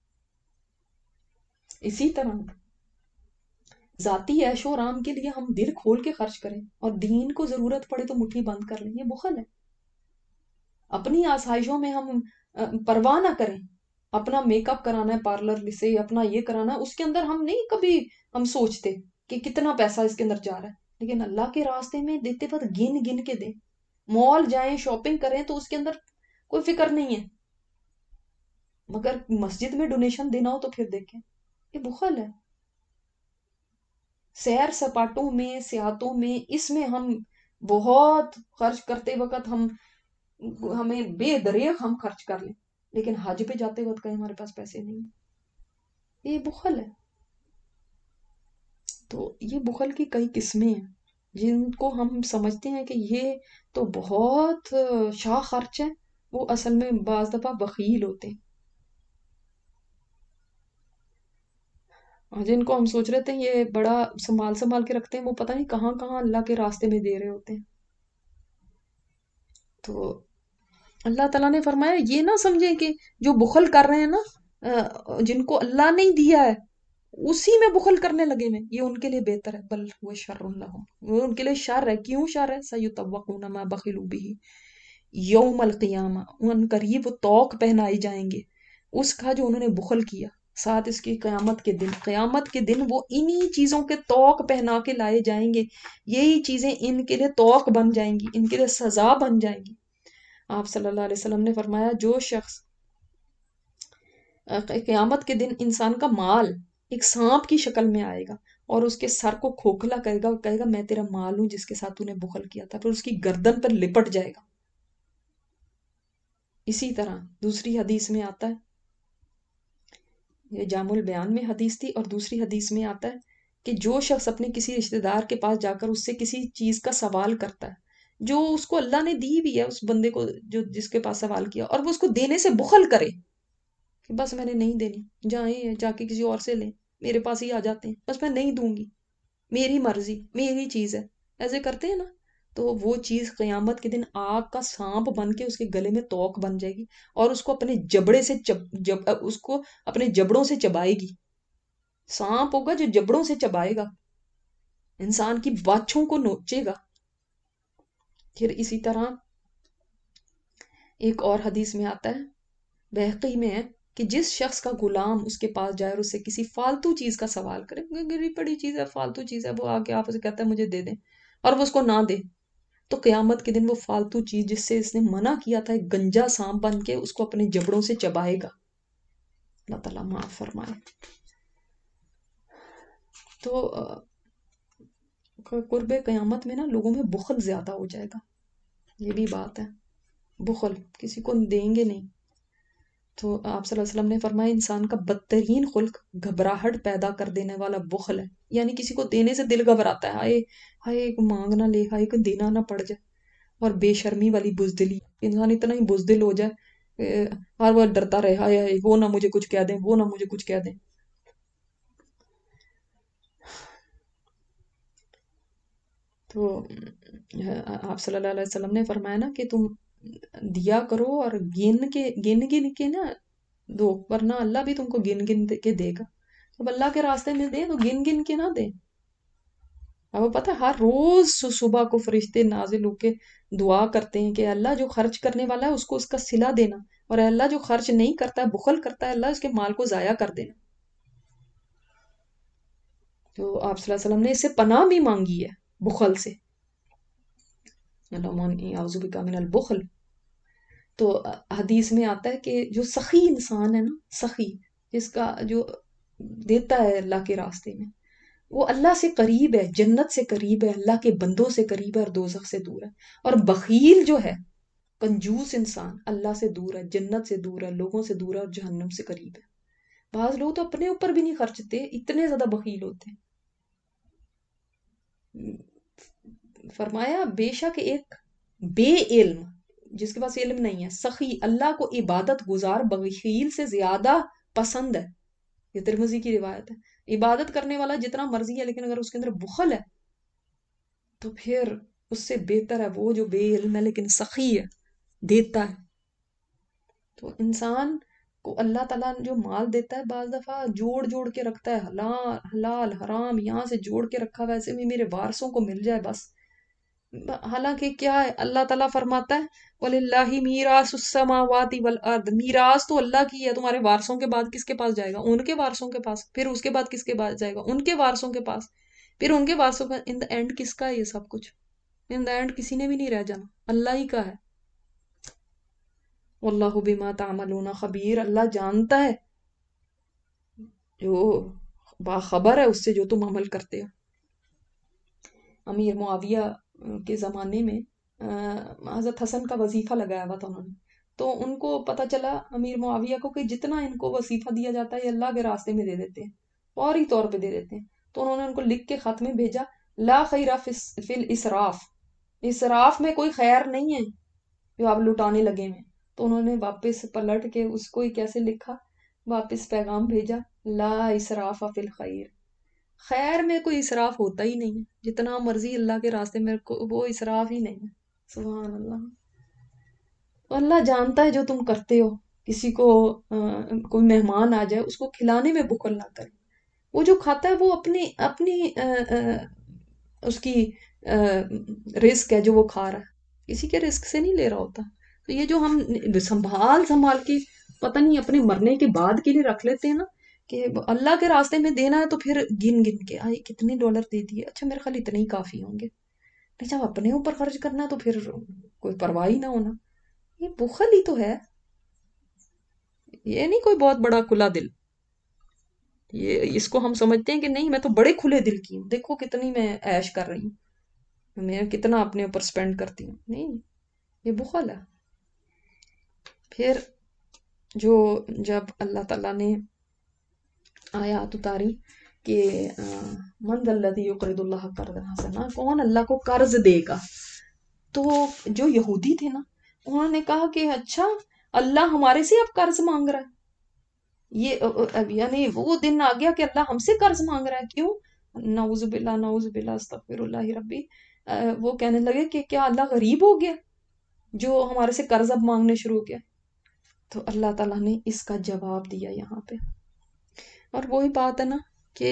اسی طرح ذاتی عیش و آرام کے لیے ہم دل کھول کے خرچ کریں اور دین کو ضرورت پڑے تو مٹھی بند کر لیں، یہ بخل ہے. اپنی آسائشوں میں ہم پرواہ نہ کریں، اپنا میک اپ کرانا ہے پارلر سے، اپنا یہ کرانا ہے، اس کے اندر ہم نہیں کبھی ہم سوچتے کہ کتنا پیسہ اس کے اندر جا رہا ہے، لیکن اللہ کے راستے میں دیتے وقت گن گن کے دیں. مال جائیں، شاپنگ کریں تو اس کے اندر کوئی فکر نہیں ہے، مگر مسجد میں ڈونیشن دینا ہو تو پھر دیکھیں، یہ بخل ہے. سیر سپاٹوں میں، سیاحتوں میں، اس میں ہم بہت خرچ کرتے وقت ہمیں بے دریغ ہم خرچ کر لیں، لیکن حج پہ جاتے وقت کہیں ہمارے پاس پیسے نہیں ہیں، یہ بخل ہے۔ تو یہ بخل کی کئی قسمیں ہیں جن کو ہم سمجھتے ہیں کہ یہ تو بہت شاہ خرچ ہے، وہ اصل میں بعض دفعہ بخیل ہوتے ہیں، اور جن کو ہم سوچ رہے تھے یہ بڑا سنبھال سنبھال کے رکھتے ہیں، وہ پتہ نہیں کہاں کہاں اللہ کے راستے میں دے رہے ہوتے ہیں۔ تو اللہ تعالیٰ نے فرمایا یہ نہ سمجھیں کہ جو بخل کر رہے ہیں نا، جن کو اللہ نے دیا ہے اسی میں بخل کرنے لگے میں، یہ ان کے لیے بہتر ہے، بل وہ شر لہم، وہ ان کے لیے شر ہے۔ کیوں شر ہے؟ سیطوقون ما بخلوا به یوم القیامہ، ان قریب وہ طوق پہنائے جائیں گے اس کا جو انہوں نے بخل کیا، ساتھ اس کی قیامت کے دن، قیامت کے دن وہ انہی چیزوں کے طوق پہنا کے لائے جائیں گے، یہی چیزیں ان کے لیے طوق بن جائیں گی، ان کے لیے سزا بن جائیں گی۔ آپ صلی اللہ علیہ وسلم نے فرمایا جو شخص قیامت کے دن انسان کا مال ایک سانپ کی شکل میں آئے گا اور اس کے سر کو کھوکھلا کرے گا اور کہے گا میں تیرا مال ہوں جس کے ساتھ تو نے بخل کیا تھا، پھر اس کی گردن پر لپٹ جائے گا۔ اسی طرح دوسری حدیث میں آتا ہے، یہ جامع البیان میں حدیث تھی، اور دوسری حدیث میں آتا ہے کہ جو شخص اپنے کسی رشتہ دار کے پاس جا کر اس سے کسی چیز کا سوال کرتا ہے جو اس کو اللہ نے دی بھی ہے، اس بندے کو جو جس کے پاس سوال کیا، اور وہ اس کو دینے سے بخل کرے کہ بس میں نے نہیں دینی، جائیں جا کے کسی اور سے لیں، میرے پاس ہی آ جاتے ہیں، بس میں نہیں دوں گی، میری مرضی، میری چیز ہے، ایسے کرتے ہیں نا، تو وہ چیز قیامت کے دن آگ کا سانپ بن کے اس کے گلے میں توق بن جائے گی اور اس کو اپنے جبڑے سے اس کو اپنے جبڑوں سے چبائے گی۔ سانپ ہوگا جو جبڑوں سے چبائے گا، انسان کی باچھوں کو نوچے گا۔ پھر اسی طرح ایک اور حدیث میں آتا ہے، بحقی میں ہے، کہ جس شخص کا غلام اس کے پاس جائے اور اس سے کسی فالتو چیز کا سوال کرے، گری پڑی چیز ہے، فالتو چیز ہے، وہ آ کے آپ اسے کہتا ہے مجھے دے دیں، اور وہ اس کو نہ دے، تو قیامت کے دن وہ فالتو چیز جس سے اس نے منع کیا تھا ایک گنجا سانپ بن کے اس کو اپنے جبڑوں سے چبائے گا۔ اللہ تعالیٰ معاف فرمائے۔ تو قرب قیامت میں نا لوگوں میں بخل زیادہ ہو جائے گا، یہ بھی بات ہے، بخل کسی کو دیں گے نہیں۔ تو آپ صلی اللہ علیہ وسلم نے فرمایا انسان کا بدترین خلق گھبراہٹ پیدا کر دینے والا بخل ہے، یعنی کسی کو دینے سے دل گھبراتا ہے، ہائے ہائے مانگ نہ لے، ہائے کوئی دینا نہ پڑ جائے، اور بے شرمی والی بزدلی، انسان اتنا ہی بزدل ہو جائے ہر وقت ڈرتا رہے، ہائے ہائے وہ نہ مجھے کچھ کہہ دیں، وہ نہ مجھے کچھ کہہ دیں۔ تو آپ صلی اللہ علیہ وسلم نے فرمایا نا کہ تم دیا کرو اور گن کے نا دو، ورنہ اللہ بھی تم کو گن گن کے دے گا۔ جب اللہ کے راستے میں دے تو گن گن کے نہ دے۔ اب وہ پتہ ہر روز صبح کو فرشتے نازل ہو کے دعا کرتے ہیں کہ اللہ جو خرچ کرنے والا ہے اس کو اس کا صلہ دینا، اور اللہ جو خرچ نہیں کرتا ہے، بخل کرتا ہے، اللہ اس کے مال کو ضائع کر دینا۔ تو آپ صلی اللہ علیہ وسلم نے اس سے پناہ بھی مانگی ہے، بخل سے، اللہم انی اعوذ بک من البخل۔ تو حدیث میں آتا ہے کہ جو سخی انسان ہے نا، سخی جس کا جو دیتا ہے اللہ کے راستے میں، وہ اللہ سے قریب ہے، جنت سے قریب ہے، اللہ کے بندوں سے قریب ہے اور دوزخ سے دور ہے۔ اور بخیل جو ہے، کنجوس انسان، اللہ سے دور ہے، جنت سے دور ہے، لوگوں سے دور ہے اور جہنم سے قریب ہے۔ بعض لوگ تو اپنے اوپر بھی نہیں خرچتے، اتنے زیادہ بخیل ہوتے ہیں۔ فرمایا بے شک ایک بے علم جس کے پاس علم نہیں ہے، سخی اللہ کو عبادت گزار بخیل سے زیادہ پسند ہے، یہ ترمذی کی روایت ہے۔ عبادت کرنے والا جتنا مرضی ہے لیکن اگر اس کے اندر بخل ہے تو پھر اس سے بہتر ہے وہ جو بے علم ہے لیکن سخی ہے، دیتا ہے۔ تو انسان کو اللہ تعالیٰ جو مال دیتا ہے بعض دفعہ جوڑ جوڑ کے رکھتا ہے، حلال حلال حرام یہاں سے جوڑ کے رکھا، ویسے بھی میرے وارثوں کو مل جائے بس۔ حالانکہ کیا ہے، اللہ تعالیٰ فرماتا ہے وَلِلَّهِ مِيرَاثُ السَّمَاوَاتِ وَالْأَرْضِ، میراث تو اللہ کی ہے، تمہارے وارثوں کے بعد کس کے پاس جائے گا؟ ان کے وارثوں کے پاس، پھر اس کے بعد کس کے پاس جائے گا؟ ان کے وارثوں کے پاس، پھر ان کے وارثوں کا، ان دا اینڈ کس کا ہے یہ سب کچھ؟ ان دا اینڈ کسی نے بھی نہیں رہ جانا، اللہ ہی کا ہے۔ واللہ بما تعملون خبیر، اللہ جانتا ہے، جو باخبر ہے اس سے جو تم عمل کرتے ہو۔ امیر معاویہ کے زمانے میں حضرت حسن کا وظیفہ لگایا ہوا تھا انہوں نے. تو ان کو پتہ چلا امیر معاویہ کو کہ جتنا ان کو وظیفہ دیا جاتا ہے یہ اللہ کے راستے میں دے دیتے ہیں، فوری طور پہ دے دیتے ہیں. تو انہوں نے ان کو لکھ کے خط میں بھیجا، لا خیر فی الاسراف، اسراف میں کوئی خیر نہیں ہے جو آپ لٹانے لگے ہوئے. تو انہوں نے واپس پلٹ کے اس کو ہی کیسے لکھا، واپس پیغام بھیجا، لا اسراف فی الخیر، خیر میں کوئی اسراف ہوتا ہی نہیں ہے، جتنا مرضی اللہ کے راستے میں وہ اسراف ہی نہیں ہے. سبحان اللہ. تو اللہ جانتا ہے جو تم کرتے ہو. کسی کو کوئی مہمان آ جائے اس کو کھلانے میں بخل نہ کرے. وہ جو کھاتا ہے وہ اپنی اپنی اس کی رزق ہے جو وہ کھا رہا ہے، کسی کے رزق سے نہیں لے رہا ہوتا. تو یہ جو ہم سنبھال سنبھال کے پتہ نہیں اپنے مرنے کے بعد کے لیے رکھ لیتے ہیں نا کہ اللہ کے راستے میں دینا ہے، تو پھر گن گن کے آئے کتنے ڈالر دے دیے، اچھا میرے خیال اتنے ہی کافی ہوں گے. نہیں، جب اپنے اوپر خرچ کرنا ہے تو پھر کوئی پرواہ ہی نہ ہونا. یہ بخل ہی تو ہے، یہ نہیں کوئی بہت بڑا کھلا دل. یہ اس کو ہم سمجھتے ہیں کہ نہیں میں تو بڑے کھلے دل کی ہوں، دیکھو کتنی میں عیش کر رہی ہوں، میں کتنا اپنے اوپر سپینڈ کرتی ہوں. نہیں، یہ بخل ہے. پھر جو جب اللہ تعالیٰ نے آیات اتاری کہ من ذا الذی یقرض اللہ قرضا حسنا، کون اللہ کو قرض دے گا، تو جو یہودی تھے نا انہوں نے کہا کہ اچھا اللہ ہمارے سے اب قرض مانگ رہا ہے. یہ یعنی وہ دن آ گیا کہ اللہ ہم سے قرض مانگ رہا ہے. کیوں؟ نعوذ باللہ نعوذ باللہ استغفر اللہ ربی. وہ کہنے لگے کہ کیا اللہ غریب ہو گیا جو ہمارے سے قرض اب مانگنے شروع ہو گیا. تو اللہ تعالیٰ نے اس کا جواب دیا یہاں پہ. اور وہی بات ہے نا کہ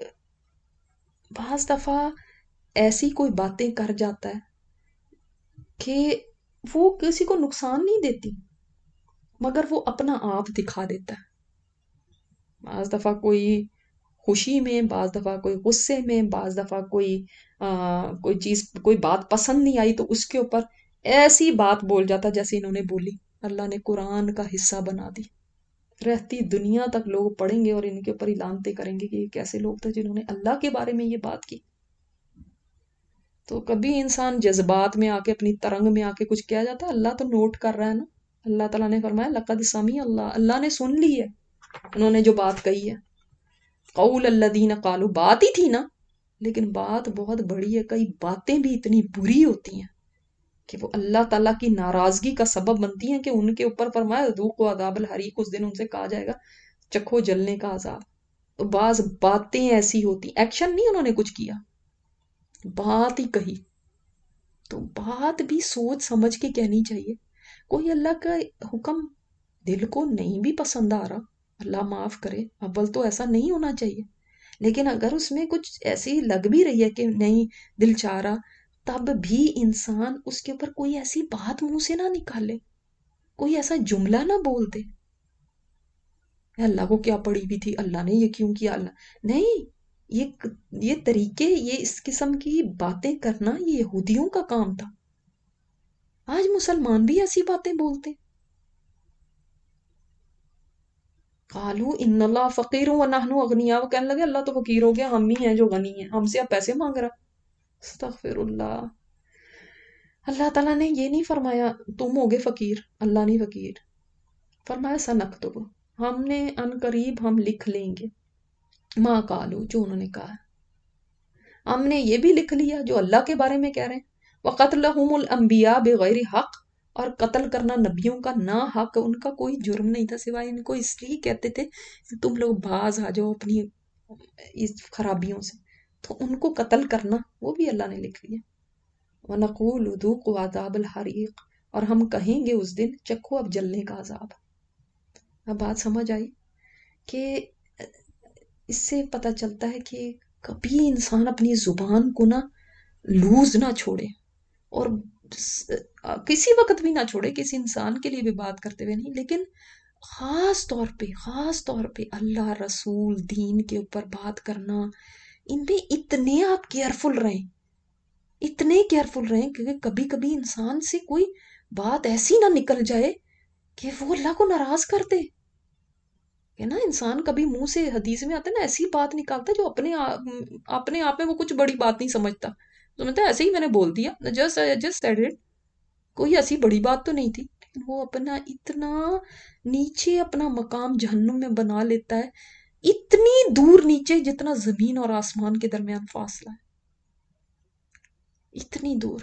بعض دفعہ ایسی کوئی باتیں کر جاتا ہے کہ وہ کسی کو نقصان نہیں دیتی مگر وہ اپنا آپ دکھا دیتا ہے. بعض دفعہ کوئی خوشی میں، بعض دفعہ کوئی غصے میں، بعض دفعہ کوئی چیز کوئی بات پسند نہیں آئی تو اس کے اوپر ایسی بات بول جاتا جیسے انہوں نے بولی. اللہ نے قرآن کا حصہ بنا دی، رہتی دنیا تک لوگ پڑھیں گے اور ان کے اوپر لعنتیں کریں گے کہ یہ کیسے لوگ تھے جنہوں نے اللہ کے بارے میں یہ بات کی. تو کبھی انسان جذبات میں آ کے اپنی ترنگ میں آ کے کچھ کیا جاتا ہے، اللہ تو نوٹ کر رہا ہے نا. اللہ تعالیٰ نے فرمایا لقد سمیع اللہ، اللہ نے سن لی ہے انہوں نے جو بات کہی ہے. قول الذین قالوا، بات ہی تھی نا، لیکن بات بہت بڑی ہے. کئی باتیں بھی اتنی بری ہوتی ہیں کہ وہ اللہ تعالیٰ کی ناراضگی کا سبب بنتی ہیں کہ ان کے اوپر فرمایا ذوقوا عذاب الحریق، اس دن ان سے کہا جائے گا چکھو جلنے کا عذاب. تو بعض باتیں ایسی ہوتی، ایکشن نہیں انہوں نے کچھ کیا، بات ہی کہی. تو بات بھی سوچ سمجھ کے کہنی چاہیے. کوئی اللہ کا حکم دل کو نہیں بھی پسند آ رہا، اللہ معاف کرے، اول تو ایسا نہیں ہونا چاہیے، لیکن اگر اس میں کچھ ایسی لگ بھی رہی ہے کہ نہیں دل چاہ رہا، تب بھی انسان اس کے اوپر کوئی ایسی بات منہ سے نہ نکالے، کوئی ایسا جملہ نہ بول دے اللہ کو کیا پڑی بھی تھی، اللہ نے یہ کیوں کیا. اللہ نہیں، یہ طریقے، یہ اس قسم کی باتیں کرنا یہ یہودیوں کا کام تھا. آج مسلمان بھی ایسی باتیں بولتے. قالو ان اللہ فقیر ونحن اغنیاء، وہ کہنے لگے اللہ تو فقیر ہو گیا، ہم ہی ہیں جو غنی ہیں، ہم سے اب پیسے مانگ رہا. استغفر اللہ. اللہ تعالیٰ نے یہ نہیں فرمایا تم ہوگے فقیر، اللہ نہیں فقیر. فرمایا سنکتب، ہم نے ان قریب ہم لکھ لیں گے، ما قالو، جو انہوں نے کہا. ہم نے یہ بھی لکھ لیا جو اللہ کے بارے میں کہہ رہے ہیں. وَقَتْلَهُمُ الْأَنْبِيَاءَ بِغَيْرِ حق، اور قتل کرنا نبیوں کا نا حق، ان کا کوئی جرم نہیں تھا سوائے ان کو اس لیے کہتے تھے کہ تم لوگ باز آ جاؤ اپنی اس خرابیوں سے. تو ان کو قتل کرنا وہ بھی اللہ نے لکھ لیا. وَنَقُولُ ذُوقُوا عَذَابَ الْحَرِيقِ، اور ہم کہیں گے اس دن چکھو اب جلنے کا عذاب. اب بات سمجھ آئی کہ اس سے پتہ چلتا ہے کہ کبھی انسان اپنی زبان کو نہ لوز نہ چھوڑے، اور کسی وقت بھی نہ چھوڑے، کسی انسان کے لیے بھی بات کرتے ہوئے نہیں، لیکن خاص طور پہ اللہ، رسول، دین کے اوپر بات کرنا، ان میں اتنے آپ کیئرفل رہیں، اتنے کیئرفل رہیں کہ کبھی کبھی انسان سے کوئی بات ایسی نہ نکل جائے کہ وہ اللہ کو ناراض کر دے. کہ نا انسان کبھی منہ سے، حدیث میں آتا ہے نا، ایسی بات نکالتا ہے جو اپنے آپ میں وہ کچھ بڑی بات نہیں سمجھتا، تو مطلب ایسے ہی میں نے بول دیا، جسٹ سیڈ اٹ، کوئی ایسی بڑی بات تو نہیں تھی، لیکن وہ اپنا اتنا نیچے اپنا مقام جہنم میں بنا لیتا ہے، اتنی دور نیچے جتنا زمین اور آسمان کے درمیان فاصلہ ہے، اتنی دور.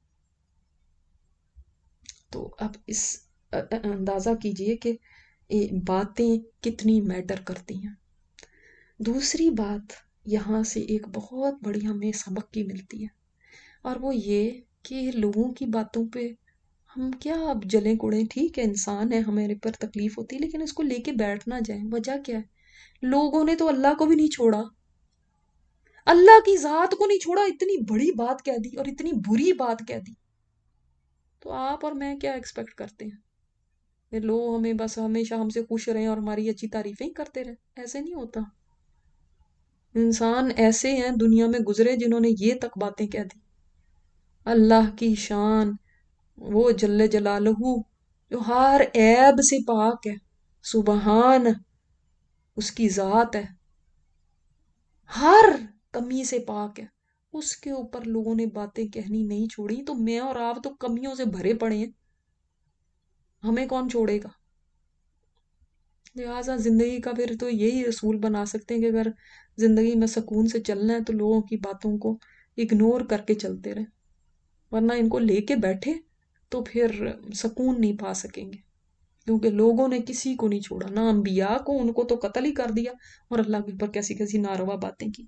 تو اب اس اندازہ کیجئے کہ باتیں کتنی میٹر کرتی ہیں. دوسری بات یہاں سے ایک بہت بڑی ہمیں سبق کی ملتی ہے، اور وہ یہ کہ لوگوں کی باتوں پہ ہم کیا اب جلیں کوڑیں، ٹھیک ہے انسان ہے، ہمارے پر تکلیف ہوتی ہے، لیکن اس کو لے کے بیٹھ نہ جائیں. وجہ کیا ہے؟ لوگوں نے تو اللہ کو بھی نہیں چھوڑا، اللہ کی ذات کو نہیں چھوڑا، اتنی بڑی بات کہہ دی اور اتنی بری بات کہہ دی. تو آپ اور میں کیا ایکسپیکٹ کرتے ہیں کہ لوگ ہمیں بس ہمیشہ ہم سے خوش رہیں اور ہماری اچھی تعریفیں ہی کرتے رہیں؟ ایسے نہیں ہوتا. انسان ایسے ہیں دنیا میں گزرے جنہوں نے یہ تک باتیں کہہ دی. اللہ کی شان، وہ جل جلالہ جو ہر عیب سے پاک ہے، سبحان، اس کی ذات ہے، ہر کمی سے پاک ہے، اس کے اوپر لوگوں نے باتیں کہنی نہیں چھوڑی. تو میں اور آپ تو کمیوں سے بھرے پڑے ہیں، ہمیں کون چھوڑے گا؟ لہٰذا زندگی کا پھر تو یہی اصول بنا سکتے ہیں کہ اگر زندگی میں سکون سے چلنا ہے تو لوگوں کی باتوں کو اگنور کر کے چلتے رہیں، ورنہ ان کو لے کے بیٹھے تو پھر سکون نہیں پا سکیں گے، کیونکہ لوگوں نے کسی کو نہیں چھوڑا، نہ انبیاء کو، ان کو تو قتل ہی کر دیا، اور اللہ کے اوپر کیسی کیسی ناروا باتیں کی.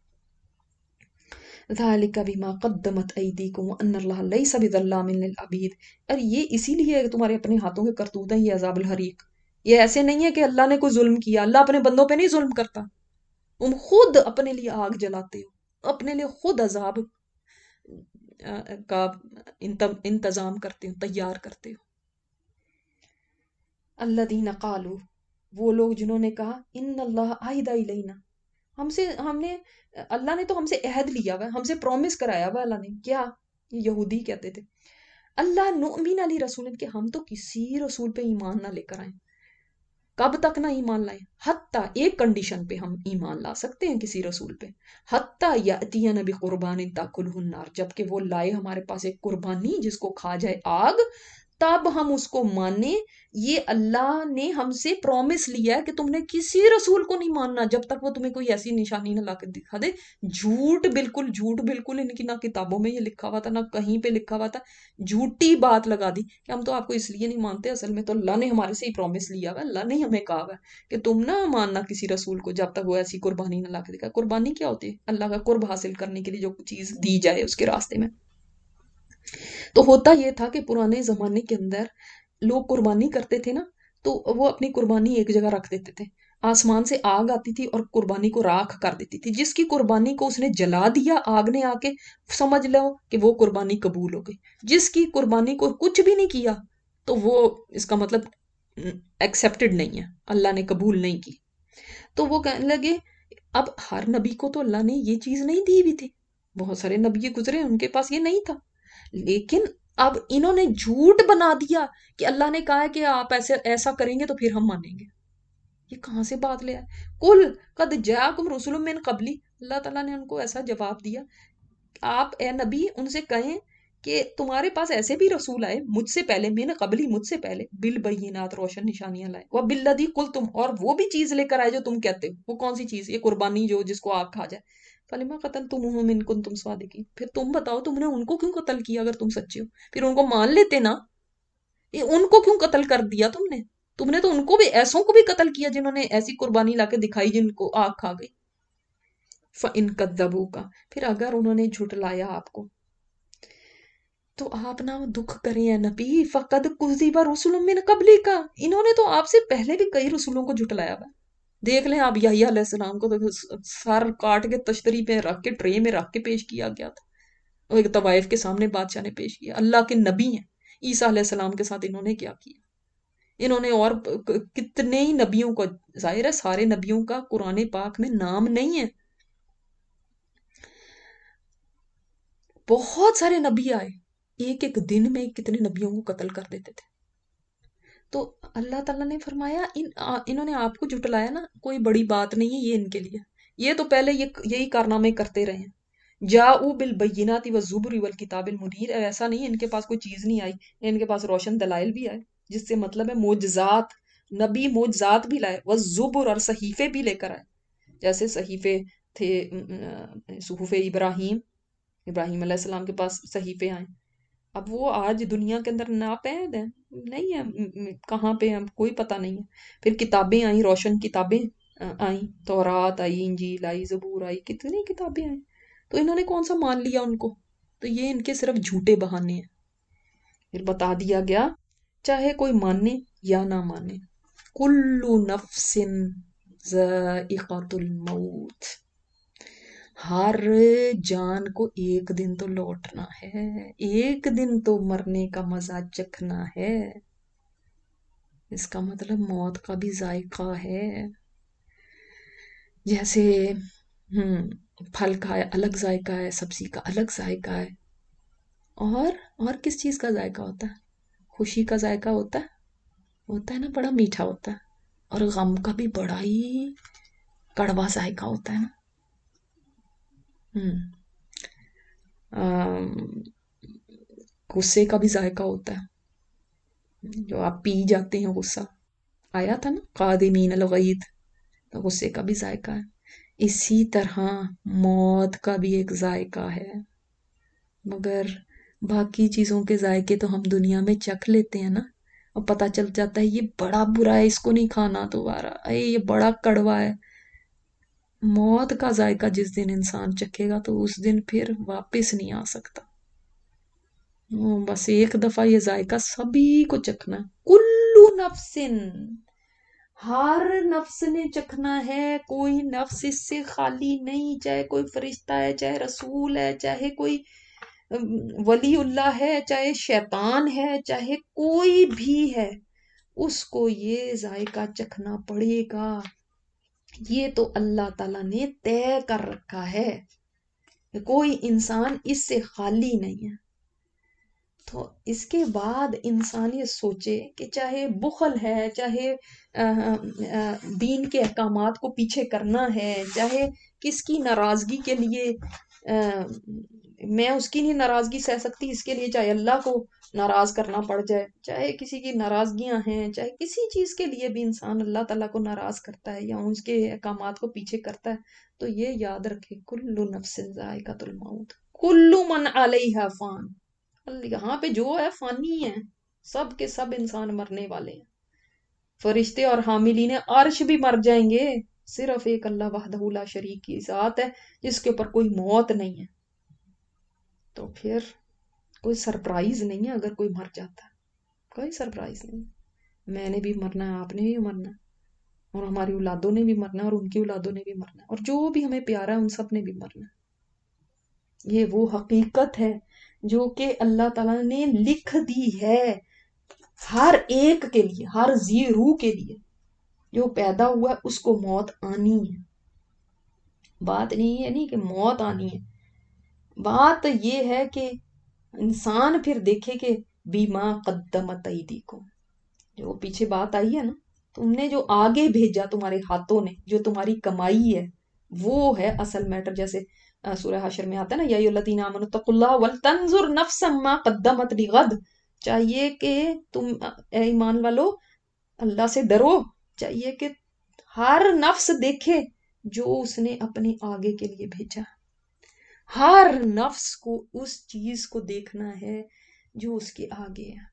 ذَلِكَ بِمَا قَدَّمَتْ أَيْدِيكُمْ وَأَنَّ اللَّهَ لَيْسَ بِظَلَّامٍ لِّلْعَبِيدِ. اور یہ اسی لیے ہے کہ تمہارے اپنے ہاتھوں کے کرتوت ہیں یہ عذاب الحریق. یہ ایسے نہیں ہے کہ اللہ نے کوئی ظلم کیا، اللہ اپنے بندوں پہ نہیں ظلم کرتا، تم خود اپنے لیے آگ جلاتے ہو، اپنے لیے خود عذاب کا انتظام کرتے ہو، تیار کرتے ہو. الذین قالوا، وہ لوگ جنہوں نے کہا، ان اللہ عہد الینا، ہم نے اللہ نے تو ہم سے عہد لیا ہوا ہے، ہم سے پرومس کرایا ہوا اللہ نے. کیا؟ یہودی کہتے تھے اللہ نؤمن علی رسول، کہ ہم تو کسی رسول پہ ایمان نہ لے کر آئیں. کب تک نہ ایمان لائیں؟ حتیٰ، ایک کنڈیشن پہ ہم ایمان لا سکتے ہیں کسی رسول پہ، حتیٰ یأتینا بقربان تاکلہ النار، جبکہ وہ لائے ہمارے پاس ایک قربانی جس کو کھا جائے آگ، تب ہم اس کو مانیں. یہ اللہ نے ہم سے پرومس لیا ہے کہ تم نے کسی رسول کو نہیں ماننا جب تک وہ تمہیں کوئی ایسی نشانی نہ لا کے دکھا دے. جھوٹ بالکل ان کی نہ کتابوں میں یہ لکھا ہوا تھا نہ کہیں پہ لکھا ہوا تھا، جھوٹی بات لگا دی کہ ہم تو آپ کو اس لیے نہیں مانتے، اصل میں تو اللہ نے ہمارے سے ہی پرومس لیا ہوا، اللہ نے ہمیں کہا ہوا کہ تم نہ ماننا کسی رسول کو جب تک وہ ایسی قربانی نہ لا کے دکھا. قربانی کیا ہوتی ہے؟ اللہ کا قرب حاصل کرنے کے لیے جو چیز دی جائے اس کے راستے میں. تو ہوتا یہ تھا کہ پرانے زمانے کے اندر لوگ قربانی کرتے تھے نا، تو وہ اپنی قربانی ایک جگہ رکھ دیتے تھے، آسمان سے آگ آتی تھی اور قربانی کو راکھ کر دیتی تھی. جس کی قربانی کو اس نے جلا دیا آگ نے آ کے، سمجھ لو کہ وہ قربانی قبول ہو گئی. جس کی قربانی کو کچھ بھی نہیں کیا تو وہ، اس کا مطلب ایکسیپٹڈ نہیں ہے، اللہ نے قبول نہیں کی. تو وہ کہنے لگے اب ہر نبی کو تو اللہ نے یہ چیز نہیں دی ہوئی تھی، بہت سارے نبی گزرے ان کے پاس یہ نہیں تھا، لیکن اب انہوں نے جھوٹ بنا دیا کہ اللہ نے کہا ہے کہ آپ ایسا کریں گے تو پھر ہم مانیں گے. یہ کہاں سے بات لے آئے؟ کل قد جاءکم رسول من قبلی، اللہ تعالیٰ نے ان کو ایسا جواب دیا، آپ اے نبی ان سے کہیں کہ تمہارے پاس ایسے بھی رسول آئے مجھ سے پہلے، من قبلی مجھ سے پہلے، بالبینات روشن نشانیاں لائے، وبالذی قلتم اور وہ بھی چیز لے کر آئے جو تم کہتے ہو. وہ کون سی چیز؟ یہ قربانی جو جس کو آگ کھا جائے. فلما قتلتموہم ان کنتم صادقین، پھر تم بتاؤ تم نے ان کو کیوں قتل کیا اگر تم سچے ہو؟ پھر ان کو مان لیتے نا، یہ ان کو کیوں قتل کر دیا تم نے تو ان کو بھی، ایسوں کو بھی قتل کیا جنہوں نے ایسی قربانی لا کے دکھائی جن کو آگ کھا گئی. فَإِن كَذَّبُوكَ، پھر اگر انہوں نے جھٹلایا آپ کو تو آپ نہ دکھ کریں اے نبی، فَقَدْ كُذِّبَ رُسُلٌ مِّن قَبْلِكَ، انہوں نے تو آپ سے پہلے بھی کئی رسولوں کو جھٹلایا ہوا. دیکھ لیں آپ یحییٰ علیہ السلام کو تو سر کاٹ کے تشتری پہ رکھ کے ٹرے میں رکھ کے پیش کیا گیا تھا، وہ ایک طوائف کے سامنے بادشاہ نے پیش کیا. اللہ کے نبی ہیں. عیسیٰ علیہ السلام کے ساتھ انہوں نے کیا کیا؟ انہوں نے اور کتنے ہی نبیوں کو، ظاہر ہے سارے نبیوں کا قرآن پاک میں نام نہیں ہے، بہت سارے نبی آئے، ایک ایک دن میں کتنے نبیوں کو قتل کر دیتے تھے. تو اللہ تعالیٰ نے فرمایا انہوں نے آپ کو جھٹلایا نا، کوئی بڑی بات نہیں ہے یہ ان کے لیے، یہ تو پہلے یہی کارنامے کرتے رہے ہیں. جاؤ بالبینات والزبر والکتاب المنیر، ایسا نہیں ان کے پاس کوئی چیز نہیں آئی، ان کے پاس روشن دلائل بھی آئے، جس سے مطلب ہے معجزات، نبی معجزات بھی لائے، والزبر اور صحیفے بھی لے کر آئے، جیسے صحیفے تھے صحف ابراہیم، ابراہیم علیہ السلام کے پاس صحیفے آئے، اب وہ آج دنیا کے اندر ناپید ہیں، نہیں ہے، کہاں پہ ہم کوئی پتہ نہیں ہے۔ پھر کتابیں آئیں، روشن کتابیں آئیں، تورات آئی، انجیل آئی، زبور آئی، کتنی کتابیں آئیں، تو انہوں نے کون سا مان لیا ان کو؟ تو یہ ان کے صرف جھوٹے بہانے ہیں۔ پھر بتا دیا گیا چاہے کوئی مانے یا نہ مانے، کلو نفس ذائقۃ الموت، ہر جان کو ایک دن تو لوٹنا ہے، ایک دن تو مرنے کا مزہ چکھنا ہے، اس کا مطلب موت کا بھی ذائقہ ہے، جیسے ہم پھل کا الگ ذائقہ ہے، سبزی کا الگ ذائقہ ہے، اور کس چیز کا ذائقہ ہوتا ہے؟ خوشی کا ذائقہ ہوتا ہے نا، بڑا میٹھا ہوتا ہے، اور غم کا بھی بڑا ہی کڑوا ذائقہ ہوتا ہے نا۔ ہم غصے کا بھی ذائقہ ہوتا ہے، جو آپ پی جاتے ہیں غصہ، آیا تھا نا قادمین الغیظ، تو غصے کا بھی ذائقہ ہے۔ اسی طرح موت کا بھی ایک ذائقہ ہے، مگر باقی چیزوں کے ذائقے تو ہم دنیا میں چکھ لیتے ہیں نا، اور پتہ چل جاتا ہے یہ بڑا برا ہے، اس کو نہیں کھانا دوبارہ، اے یہ بڑا کڑوا ہے۔ موت کا ذائقہ جس دن انسان چکھے گا تو اس دن پھر واپس نہیں آ سکتا، بس ایک دفعہ یہ ذائقہ سبھی کو چکھنا ہے، کلو نفسن، ہر نفس نے چکھنا ہے، کوئی نفس اس سے خالی نہیں، چاہے کوئی فرشتہ ہے، چاہے رسول ہے، چاہے کوئی ولی اللہ ہے، چاہے شیطان ہے، چاہے کوئی بھی ہے، اس کو یہ ذائقہ چکھنا پڑے گا، یہ تو اللہ تعالیٰ نے طے کر رکھا ہے، کوئی انسان اس سے خالی نہیں ہے۔ تو اس کے بعد انسان یہ سوچے کہ چاہے بخل ہے، چاہے دین کے احکامات کو پیچھے کرنا ہے، چاہے کس کی ناراضگی کے لیے میں اس کی نہیں ناراضگی سہ سکتی، اس کے لیے چاہے اللہ کو ناراض کرنا پڑ جائے، چاہے کسی کی ناراضگیاں ہیں، چاہے کسی چیز کے لیے بھی انسان اللہ تعالیٰ کو ناراض کرتا ہے یا اس کے احکامات کو پیچھے کرتا ہے، تو یہ یاد رکھے کل نفس ذائقۃ الموت، کل من علیہا فان، یہاں پہ جو ہے فانی ہے، سب کے سب انسان مرنے والے ہیں، فرشتے اور حاملین عرش بھی مر جائیں گے، صرف ایک اللہ وحدہ لا شریک کی ذات ہے جس کے اوپر کوئی موت نہیں ہے، تو پھر کوئی سرپرائز نہیں ہے اگر کوئی مر جاتا ہے، کوئی سرپرائز نہیں، میں نے بھی مرنا ہے، آپ نے بھی مرنا ہے، اور ہماری اولادوں نے بھی مرنا ہے، اور ان کی اولادوں نے بھی مرنا ہے، اور جو بھی ہمیں پیارا ہے ان سب نے بھی مرنا ہے، یہ وہ حقیقت ہے جو کہ اللہ تعالیٰ نے لکھ دی ہے ہر ایک کے لیے، ہر ذی روح کے لیے، جو پیدا ہوا ہے اس کو موت آنی ہے، بات نہیں ہے نہیں کہ موت آنی ہے، بات یہ ہے کہ انسان پھر دیکھے کہ بیما قدمت ایدیکم، جو پیچھے بات آئی ہے نا، تم نے جو آگے بھیجا تمہارے ہاتھوں نے، جو تمہاری کمائی ہے، وہ ہے اصل میٹر، جیسے سورہ حشر میں آتا ہے نا، یا ایھا الذین آمنوا اتقوا اللہ ولتنظر نفس ما قدمت لغد، چاہیے کہ تم اے ایمان والو اللہ سے ڈرو، چاہیے کہ ہر نفس دیکھے جو اس نے اپنے آگے کے لیے بھیجا، ہر نفس کو اس چیز کو دیکھنا ہے جو اس کے آگے ہے،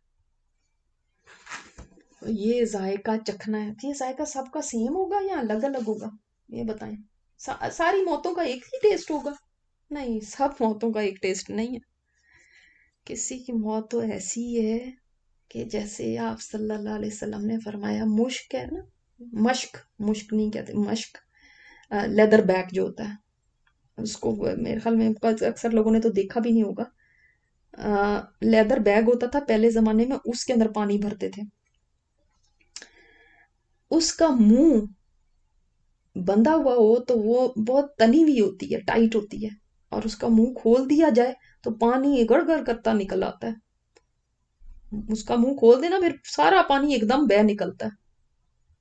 یہ ذائقہ چکھنا ہے، یہ ذائقہ سب کا سیم ہوگا یا الگ الگ ہوگا؟ یہ بتائیں، ساری موتوں کا ایک ہی ٹیسٹ ہوگا؟ نہیں، سب موتوں کا ایک ٹیسٹ نہیں ہے، کسی کی موت تو ایسی ہے کہ جیسے آپ صلی اللہ علیہ وسلم نے فرمایا، مشک ہے نا، مشک نہیں کہتے، مشک لیدر بیگ جو ہوتا ہے، اس کو میرے خیال میں اکثر لوگوں نے تو دیکھا بھی نہیں ہوگا، لیدر بیگ ہوتا تھا پہلے زمانے میں، اس کے اندر پانی بھرتے تھے، اس کا منہ بندھا ہوا ہو تو وہ بہت تنی ہوئی ہوتی ہے، ٹائٹ ہوتی ہے، اور اس کا منہ کھول دیا جائے تو پانی گڑ گڑ کرتا نکل آتا ہے، اس کا منہ کھول دینا پھر سارا پانی ایک دم بہ نکلتا ہے،